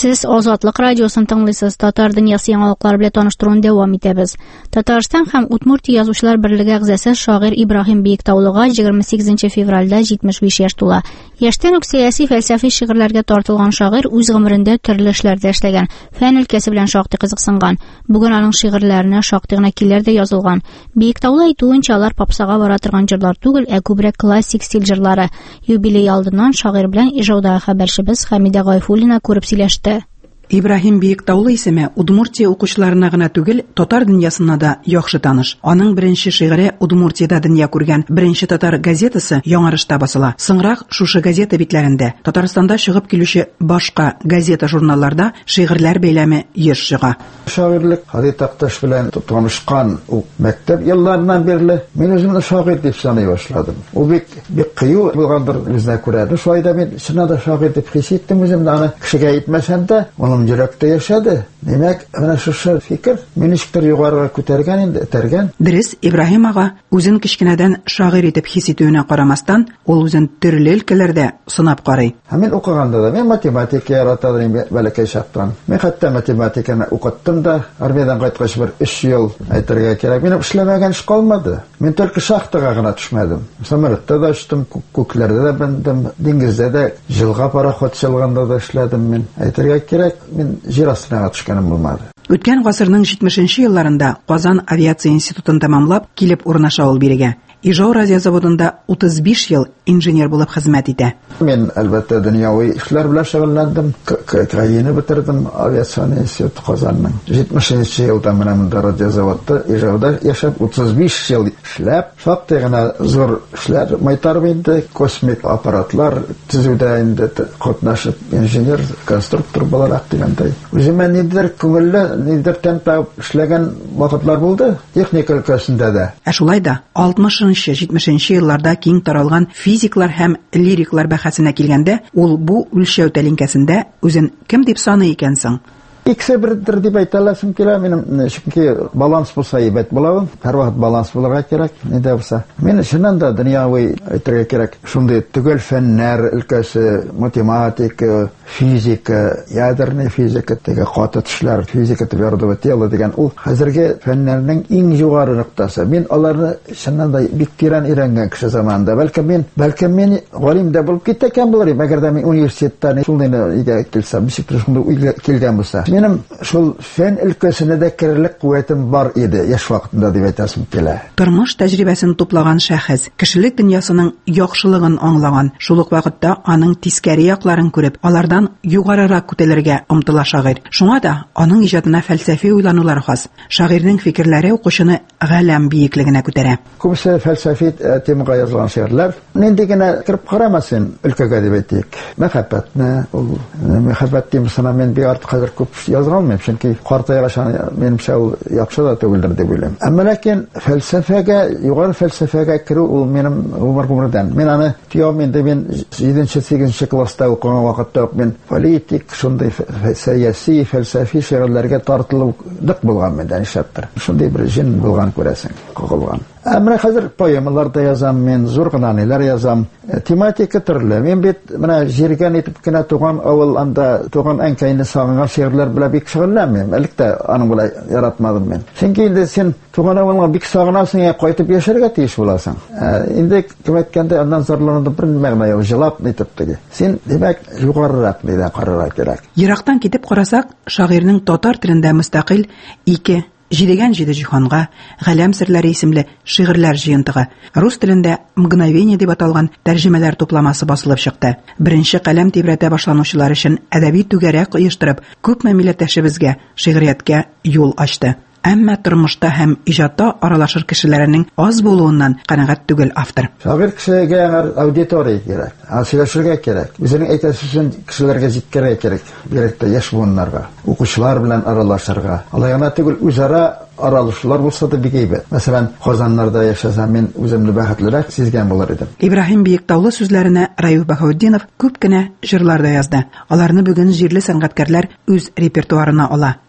Siz Ozodlik radioсын тыңлыйсыз. Татар дөньясы яңалыклары белән таныштыруны дәвам итәбез. Татарстан һәм Удмуртия язучылар берлеге әгъзасы шагыйрь Ибраһим Биектаулыга егерме сигезенче февральдә җитмеш биш яшь тула. Яшьтән үк сәяси фәлсәфи шигырьләргә тартылган шагыйрь үз гомерендә төрле эшләрдә эшләгән, фән өлкәсе белән шактый кызыксынган. Бүген аның шигырьләренә шактый гына киләр дә язылган. Биектаулы әйтүенчә, алар попсага бара торган җырлар түгел, ә күбрәк классик стиль җырлары. Юбилей алдыннан шагыйрь белән ижаудагы хәбәрчебез Хәмидә Гайфуллина күреп сөйләште. Ибраһим Биектаулы исеме Удмуртия укучыларына гына түгел, татар дөньясына да яхшы таныш. Аның беренче шигыре Удмуртиядә дөнья күргән беренче татар газетасы Яңарышта басыла. Соңрак шушы газета битләрендә Татарстанда чыгып килүче башка газета журналларда шигырьләр бәйләме еш чыга. Шагыйрьлек Хәди Такташ белән танышкан ул мәктәп елларыннан бирле мин үземне шагыйрь дип саный башладым. Ул бик бик кыю булгандыр үзенә күрә. Шулай да мин чыннан да шагыйрь дип хис иттем үземне, аны кешегә әйтмәсәм дә, ул йөрәктә яшәде. Димәк, менә шушы фикер мине ничектер югарыга күтәргән инде, этәргән. Дөрес, Ибраһим ага үзен кичкенәдән шагыйрь итеп хис итүенә карамастан, ул үзен төрле өлкәләрдә сынап карый. Мен укыганда да мен математика яратадым бәләкәй чактан. Мен хәтта математиканы укыттым да, армиядан кайткач бер өч ел әйтергә кирәк. Минем эшләмәгән эш калмады. Мен только шахтага гына төшмәдем. Самолетта да эштем, күкләрдә дә бендем, диңгездә дә, җылга пароходчылыгында да эшләдем мен. Әйтергә кирәк, мен җир астына төшкәнем булмады. Үткән гасырның җитмешенче елларында Казан авиация институтын тәмамлап, килеп урнаша ул бирегә. Ижау радиозаводында утыз биш ел инженер булып хезмәт итә. Мен әлбәттә дөньяви эшләр белән шөгыльләндем. Краены битердем авиация институты Казанның. җитмешенче елда менә монда радиозаводта Ижауда яшәп утыз биш ел эшләп, шактый гына зур эшләр майтарып инде, космик аппаратлар төзүдә инде катнашып инженер, конструктор буларак дигәндәй. Үземә нидер күңелле, нидер тәмпә эшләгән вакытлар булды, техника өлкәсендә дә. Ә шулай да алтмышынчы-җитмешенче елларда киң таралган физиклар һәм лириклар бәхәсенә килгәндә, ул бу үлчәү тәлинкәсендә үзен кем дип саный икән соң? Икесе бердер дип әйтә аласым килә, минем чөнки баланс булса әйбәт була, һәрвакыт баланс булырга кирәк, нидә булса. Мен шуннан да дөньяви әйтергә кирәк, шундый түгел фәннәр өлкәсе, математика, физика, ядерный физика, теге каты төшләр, физика твердого тела дигән ул хәзерге фәннәрнең иң югары ноктасы. Мин аларны шуннан да бик тирән өйрәнгән кеше заманында. Бәлки мин, бәлки мин галим дә булып киткән булырым, әгәр дә мин университеттан шундый игә килсәм, ничектер шундый килгән булса. Минем шул фән өлкәсенә дә кирәклек куәтем бар иде яшь вакытында дип әйтәсем килә. Тормыш тәҗрибәсен туплаган шәхес, кешелек дөньясының яхшылыгын аңлаган, шул ук вакытта аның тискәре якларын күреп, алардан югарырак күтәрергә омтыла шагыйрь. Шуңа да аның иҗатына фәлсәфи уйланулар хас. Шагыйрьнең фикерләре укучыны галәм биеклегенә күтәрә. Күбесе фәлсәфи темага язылган шигырьләр нинди генә кирип карамасын өлкәгә дип әйтик. Мәхәббәтне, ул мәхәббәт темасына мен бик артык хәзер күп язган, чөнки картайгачан менимчә ул яхшы да түгелдер дип уйлыйм. Әмма ләкин фәлсәфәгә, югары фәлсәфәгә керү ул минем гомер гомердән. Мен аны тиям инде мен җиденче сигезенче класста укыган вакытта мен политик, шундый сәяси, фәлсәфи шигырьләргә тартылып булган мәдәни шәптер. Шундый бер җин булган күрәсең, кагылган. Әмма хәзер поэмалар да язам, мен зур гына ниләр язам. Тематика төрле. Мен бит менә җиргән итеп кенә туган авыл, анда туган әнкәйне сагынган шигырьләр белән бик шөгыльләнмим. Әлбәттә аның белән яратмадым мен. Чөнки инде сен туган авылга бик сагынасың, я кайтып яшәргә тиеш буласың. Инде кем әйткәндә аннан зарлануда бер мәгънә юк, җылап итеп теге. Сен димәк югарырак дип карарга кирәк. Ерактан китеп карасак, шагыйрьнең татар телендә мөстәкыйль ике Җидегән җиде җиһанга, галәм серләре исемле шигырьләр җыентыгы, рус телендә мгновение дип аталган тәрҗемәләр тупламасы басылып чыкты. Беренче каләм тибрәтә башланучылар өчен әдәби түгәрәк оештырып, күпме милләттәшебезгә шигърияткә юл ачты. Әмма тормышта һәм иҗатта аралашыр кешеләрнең аз булуыннан канәгать түгел автор. Шагыйрь кешегә аудитория кирәк, сөйләшергә кирәк. Үзенең әйтәсен кешеләргә җиткерергә кирәк. Бигрәк яшь буыннарга, укучылар белән аралашырга. Алай гына түгел, үзара аралашулар булса да бик әйбәт. Мәсәлән, Казаннарда яшәсәм, мин үземне бәхетлерәк сизгән булыр идем. Ибраһим Биектаулы сүзләренә Раюф Баһаутдинов күп кенә җырларда язды. Аларны бүген җирле сәнгатькәрләр үз репертуарына ала.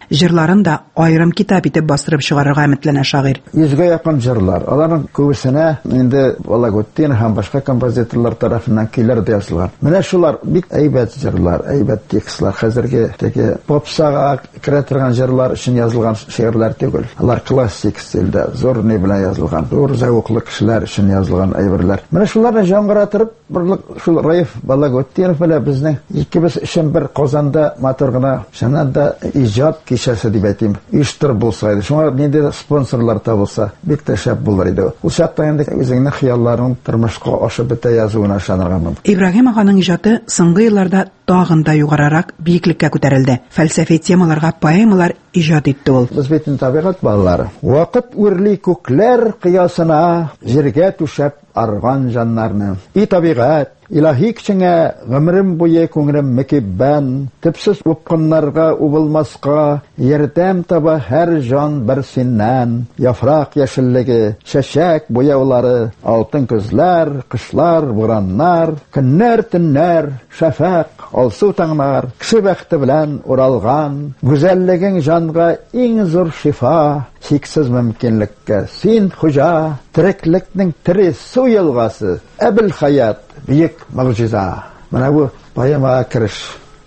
Җырларын да аерым китап итеп бастырып чыгарырга өметләнә шагыйрь. Йөзгә якын җырлар. Аларның күбесенә инде Балагутдин һәм башка композиторлар тарафыннан көйләр дә язылган. Менә шулар бик әйбәт җырлар, әйбәт текстлар. Хәзерге теге попсага керә торган җырлар өчен язылган шигырьләр түгел. Алар классик стильдә, зур ни белән язылган, зур зәвыклы кешеләр өчен язылган әйберләр. Менә шуларны яңгыратып, берлек шул Раиф Балагутдинов белән безнең икебез өчен бер Казанда матур гына шанада иҗат кичәсе дип әйтим. Иштер булса иде. Шуңа нинди спонсорлар табылса, бик тә шәп булыр иде. Ул чакта инде үзеңнең хыялларың тормышка ашып бетә язуына ышанырга мөмкин. Ибраһим аганың иҗаты соңгы елларда тагын да югарырак биеклеккә күтәрелде. Фәлсәфи темаларга поэмалар иҗат итте ул. Без битен табигать балалары. Вакыт үрли күкләр кыясына, җиргә түшәп арган җаннарны. И табигать, илаһи кичеңә гомрем буе күңелем мекиббән, төпсез упкыннарга убылмаска, ярдәм таба һәр җан бер синнән. Яфрак яшеллеге, чәчәк буяулары, алтын күзләр, кышлар, бураннар, көннәр, төннәр, шәфәк, алсу таңнар, кеше бәхте белән уралган, гүзәллегең җанга иң зур шифа, чиксез мөмкинлеккә син хуҗа, тереклекнең тере су елгасы, әбел хаят, бөек мөгъҗиза. Менә бу поэмага кереш.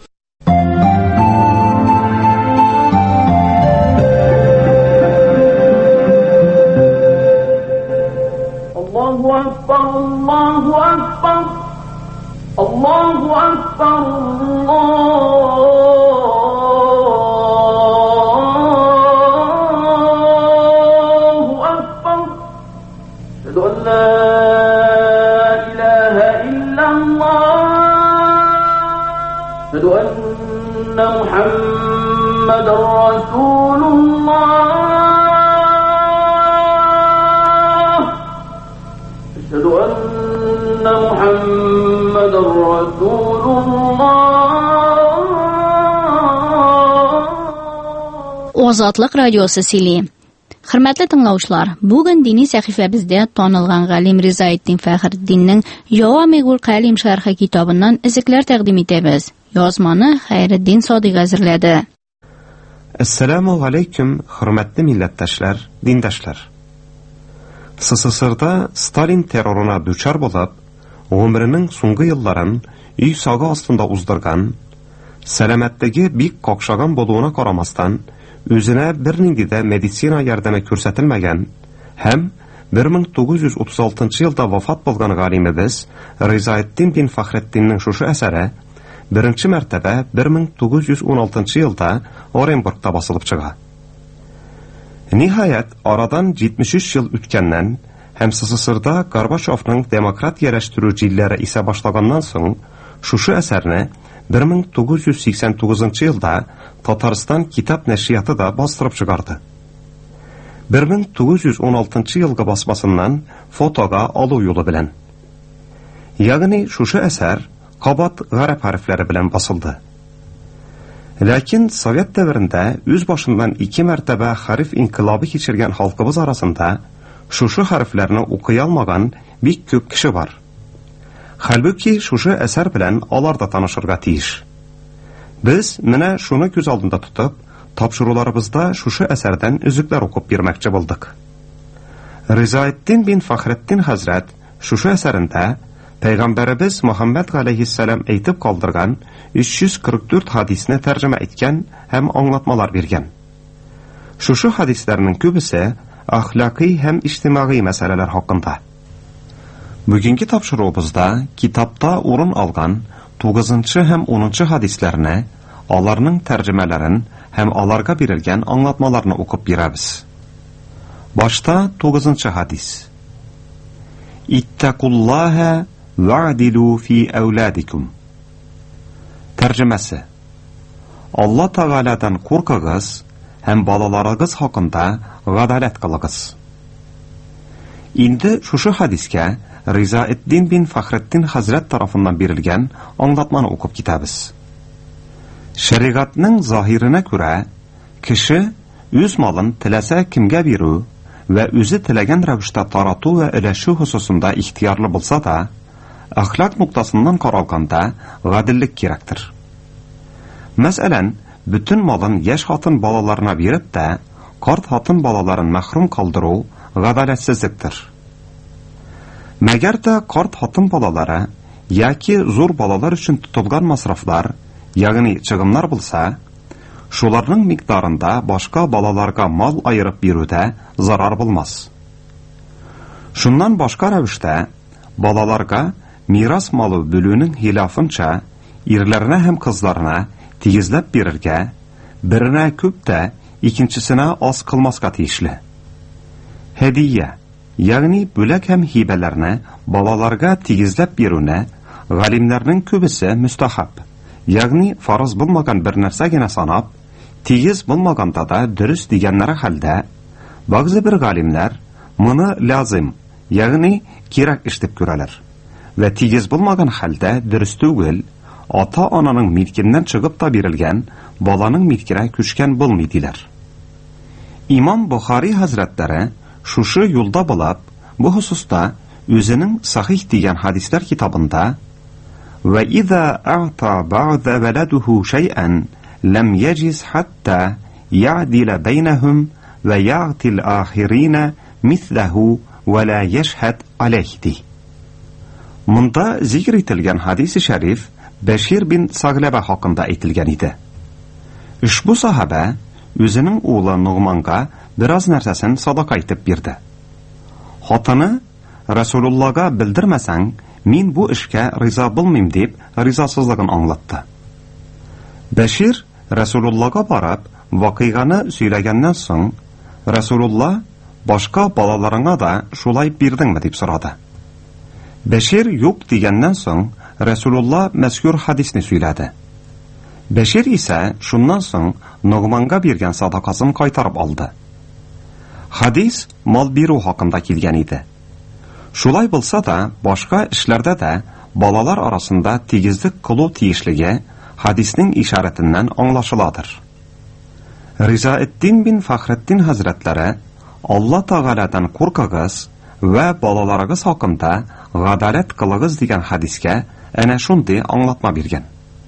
Аллаһу акбар, Аллаһу акбар. Аллаһу акбар, Аллаһу акбар. Әшһәдү ан ла илаһа иллаллаһ. Әшһәдү анна Мухаммадар расулуллаһ. Әшһәдү анна Мухаммадар расулуллаһ. Азатлык радиосы сөйли. Хөрмәтле тыңлаучылар, бүген дини сәхифәбездә танылган галим Ризаетдин Фәхретдиннең Җавамигул Калим шәрхи китабыннан изекләр тәкъдим итәбез. Язманы Хәйретдин Садыйк әзерләде. Ассаламу алейкум, хөрмәтле милләттәшләр, диндәшләр. СССРда Сталин террорына дучар булып, гомеренең соңгы елларын өй сагы астында уздырган, сәламәтлеге бик какшаган булуына карамастан, үзенә бернинди дә медицина ярдәме күрсәтелмәгән һәм бер мең тугыз йөз утыз алтынчы елда вафат булган галимебез Ризаетдин бин Фәхретдиннең шушы әсәре беренче мәртәбә бер мең тугыз йөз ун алтынчы елда Оренбургта басылып чыга. Ниһаять, арадан җитмеш өч ел үткәннән һәм СССРда Горбачевның демократ яраштыру җилләре исә башлаганнан соң шушы әсәрне бер мең тугыз йөз сиксән тугызынчы елда Татарстан китап нәшрияты да бастырып чыгарды. бер мең тугыз йөз ун алтынчы елгы басмасыннан фотога алу юлы белән. Ягъни шушы әсәр кабат гарәп хәрефләре белән басылды. Ләкин Совет дәврендә үз башыннан ике мәртәбә хәреф инкилабы кичергән халкыбыз арасында шушы хәрефләрне укый алмаган бик күп кеше бар. Хәлбуки шушы әсәр белән алар да танышырга тиеш. Без менә шуны күз алдында тотып, тапшыруларыбызда шушы әсәрдән үзекләр укып бирмәкче булдык. Ризаетдин бин Фәхретдин хәзрәт шушы әсәрендә Пәйгамбәребез Мөхәммәд галәйһиссәлам әйтеп калдырган өч йөз кырык дүрт хадисне тәрҗемә иткән һәм аңлатмалар биргән. Шушы хадисләрнең күбесе әхлакый һәм иҗтимагый мәсьәләләр хакында. Бүгенге тапшыруыбызда китапта урын алган тугызынчы һәм унынчы хадисләрне, аларның тәрҗемәләрен һәм аларга бирелгән аңлатмаларны укып бирәбез. Башта тугызынчы хадис. Иттакуллаха вa'дилу фи әүләдикум. Тәрҗемәсе. Алла Тәгаләдән куркыгыз һәм балаларыгыз хакында гадаләт кылыгыз. Инде шушы хадискә Ризаетдин бин Фәхретдин хәзрәт тарафыннан бирелгән аңлатманы укып китәбез. Шәригатьнең заһиренә күрә, кеше үз малын теләсә кемгә бирү ва үзе теләгән рәвештә тарату ва өләшү хусусында ихтиярлы булса да, әхлак нуктасыннан каралганда гаделлек кирәктер. Мәсәлән, bütün malын яшь хатын балаларына биреп тә, карт хатын балаларын мәхрүм калдыру гадаләтсезлектер. Мәгәр дә карт хатын балалары яки зур балалар өчен тотылган масрафлар, ягъни чыгымнар булса, шуларның микъдарында башка балаларга мал айырып бирүдә зарар булмас. Шуннан башка рәвештә, балаларга мирас малы бүлүнең хилафынча, ирләренә һәм кызларына тигезләп бирергә, беренә күп тә, икенчесенә аз кылмаска тиешле. Һәдия, ягъни бүләк һәм хибәләрне балаларга тигезләп бирүне галимнәрнең күбесе мустахаб, ягъни фарыз булмаган бер нәрсә генә санап, тигез булмаганда да дөрес дигәннәре хәлдә, бәгъзе бер галимнәр моны лазым, ягъни кирәк эш дип күрәләр. Вә тигез булмаган хәлдә дөрес түгел, ата-ананың милкеннән чыгып та бирелгән баланың милкенә күчкән булмый диләр. Имам Бухари хәзрәтләре шушы юлда булып, бу хусуста үзенең Сахих дигән хадислар китабында «Ва иза а'та бa'да валадуху шай'ан лам яҗиз хатта я'дила байнахум ва я'тил ахирина мислаху ва ла яшһад алейхи». Монда зикр ителгән хадис-и шәриф Бәшир бин Саглаба хакында әйтелгән иде. Ушбу сахаба үзенең улы Нугманга бераз нәрсәсен садака итеп бирде. Хатыны Расулуллага белдермәсәң, мин бу эшкә риза булмыйм дип ризасызлыгын аңлатты. Бәшир Расулуллага барып, вакыйганы сөйләгәннән соң, Расулулла башка балаларыңа да шулай бирдеңме дип сорады. Бәшир юк дигәннән соң, Расулулла мәзкур хадисне сөйләде. Бәшир исә шуннан соң Нугманга биргән садакасын кайтарып алды. Хадис мал бирү хакында килгән иде. Шулай булса да, башка эшләрдә дә балалар арасында тигезлек кылу тиешлеге хадисның ишаратыннан аңлашыладыр. Ризаэддин бин Фахретдин хәзрәтләре Алла Тәгаләдән куркыгыз ва балаларыгыз хакында гадаләт кылыгыз дигән хадискә әнә шундый аңлатма биргән.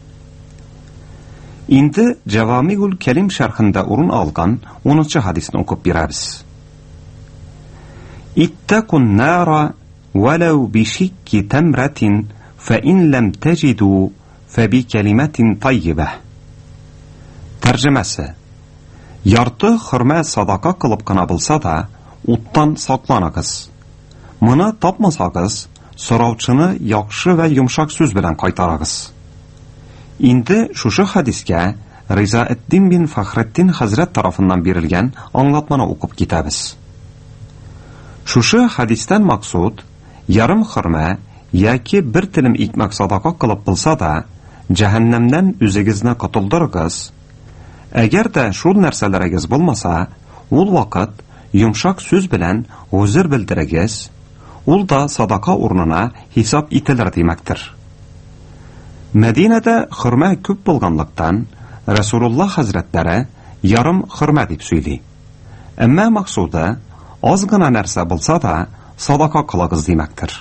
Инде Җавамигул Кәлим шәрхендә урын алган унынчы хадисны укып бирәбез. Иттакун нара валау бишикки тамратин фаин лам таҗиду фаби калиматин таййиба. Тәрҗемәсе: ярты хөрмә садака кылып кына булса да, уттан сакланыгыз. Моны тапмасагыз, сораучыны яхшы ва йомшак сүз белән кайтарыгыз. Инде шушы хадискә Ризаэддин бин Фахретдин хәзрәт тарафыннан бирелгән аңлатманы укып китәбез. Шушы хадистан максуд ярым хөрмә яки бер телем икмәк садака кылып булса да, җәһәннәмнән үзегезне котылдырыгыз. Әгәр дә шул нәрсәләрегез булмаса, ул вакыт йомшак сүз белән гүзер белдерегез. Ул да садака урынына хисап ителер димәктер. Мәдинәдә хөрмә күп булганлыктан, Расулулла хәзрәтләре ярым хөрмә дип сөйли. Әмма максуды аз гына нәрсә булса да, садака кылыгыз димәктер.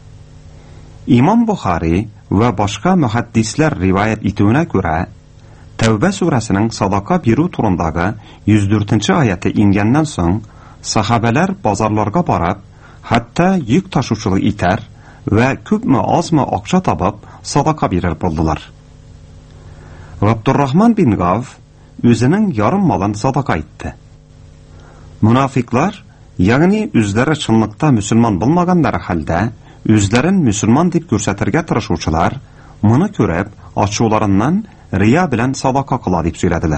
Имам Бухари ва башка мөхәддисләр риваят итүенә күрә, Тәүбә сүрәсенең садака бирү турындагы йөз дүртенче аяты ингәннән соң, сахабалар базарларга барып, хәтта йөк ташучылык итәр ва күпме азмы акча табып садака бирер булдылар. Габдуррахман бин Гавф үзенең ярым малын садака итте. Мунафиклар, ягъни үзләре чынлыкта мөселман булмаганнар хәлдә, үзләрен мөселман дип күрсәтергә тырышучылар, моны күреп, ачуларыннан рия белән садака кыла дип сөйләделәр.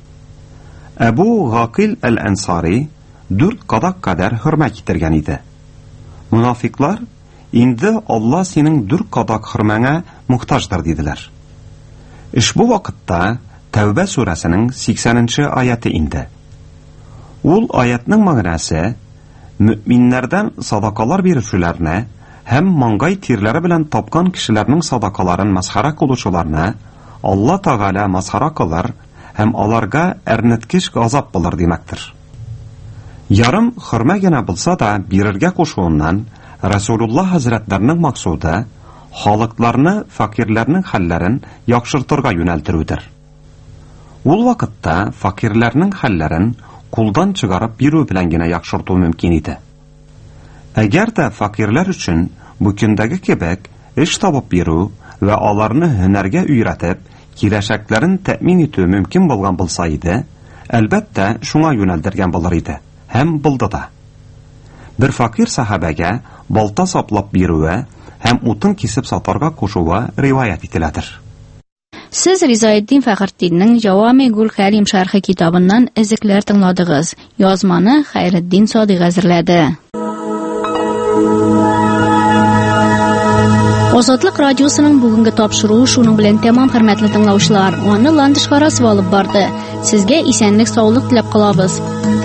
Әбу Гакил әл-Ансари дүрт кадак кадәр хөрмә китергән иде. Мунафиклар, инде Алла синең дүрт кадак хөрмәңә мөхтаҗдыр диделәр. Ушбу вакытта Тәүбә сүрәсенең сиксәненче аяты инде. Ул аятның мәгънәсе мөэминнәрдән садакалар бирүчеләрне һәм маңгай тирләре белән тапкан кешеләрнең садакаларын масхара кылучыларны Алла Тәгалә масхара кылыр һәм аларга әрнеткеч газап булыр димәктер. Ярым хөрмә генә булса да бирергә кушуыннан Расулулла хәзрәтләренең максуды халыкларны, факирләрнең хәлләрен яхшыртырга юнәлдерүдер. Ул вакытта факирләрнең хәлләрен кулдан чыгарып бирү белән генә яхшырту мөмкин иде. Әгәр дә факирләр өчен бу көндәге кебек эш табып бирү ва аларны һөнәргә өйрәтеп, киләчәкләрен тәэмин итү мөмкин булган булса иде, әлбәттә шуңа юнәлдергән булыр иде. Һәм булды да. Бер факир сахабәгә балта саплап бирүе һәм утын кисеп сатарга кушуы риваят ителәдер. Сез Ризаетдин Фәхретдиннең Җавами-гул Кәлим шәрхи китабыннан эзекләр тыңладыгыз. Язманы Хәйретдин Садыйк әзерләде. Азатлык радиосының бүгенге тапшыруы шуның белән тәмам, хөрмәтле тыңлаучылар. Аны Ландыш Харасов алып барды. Сезгә исәнлек, саулык теләп калабыз.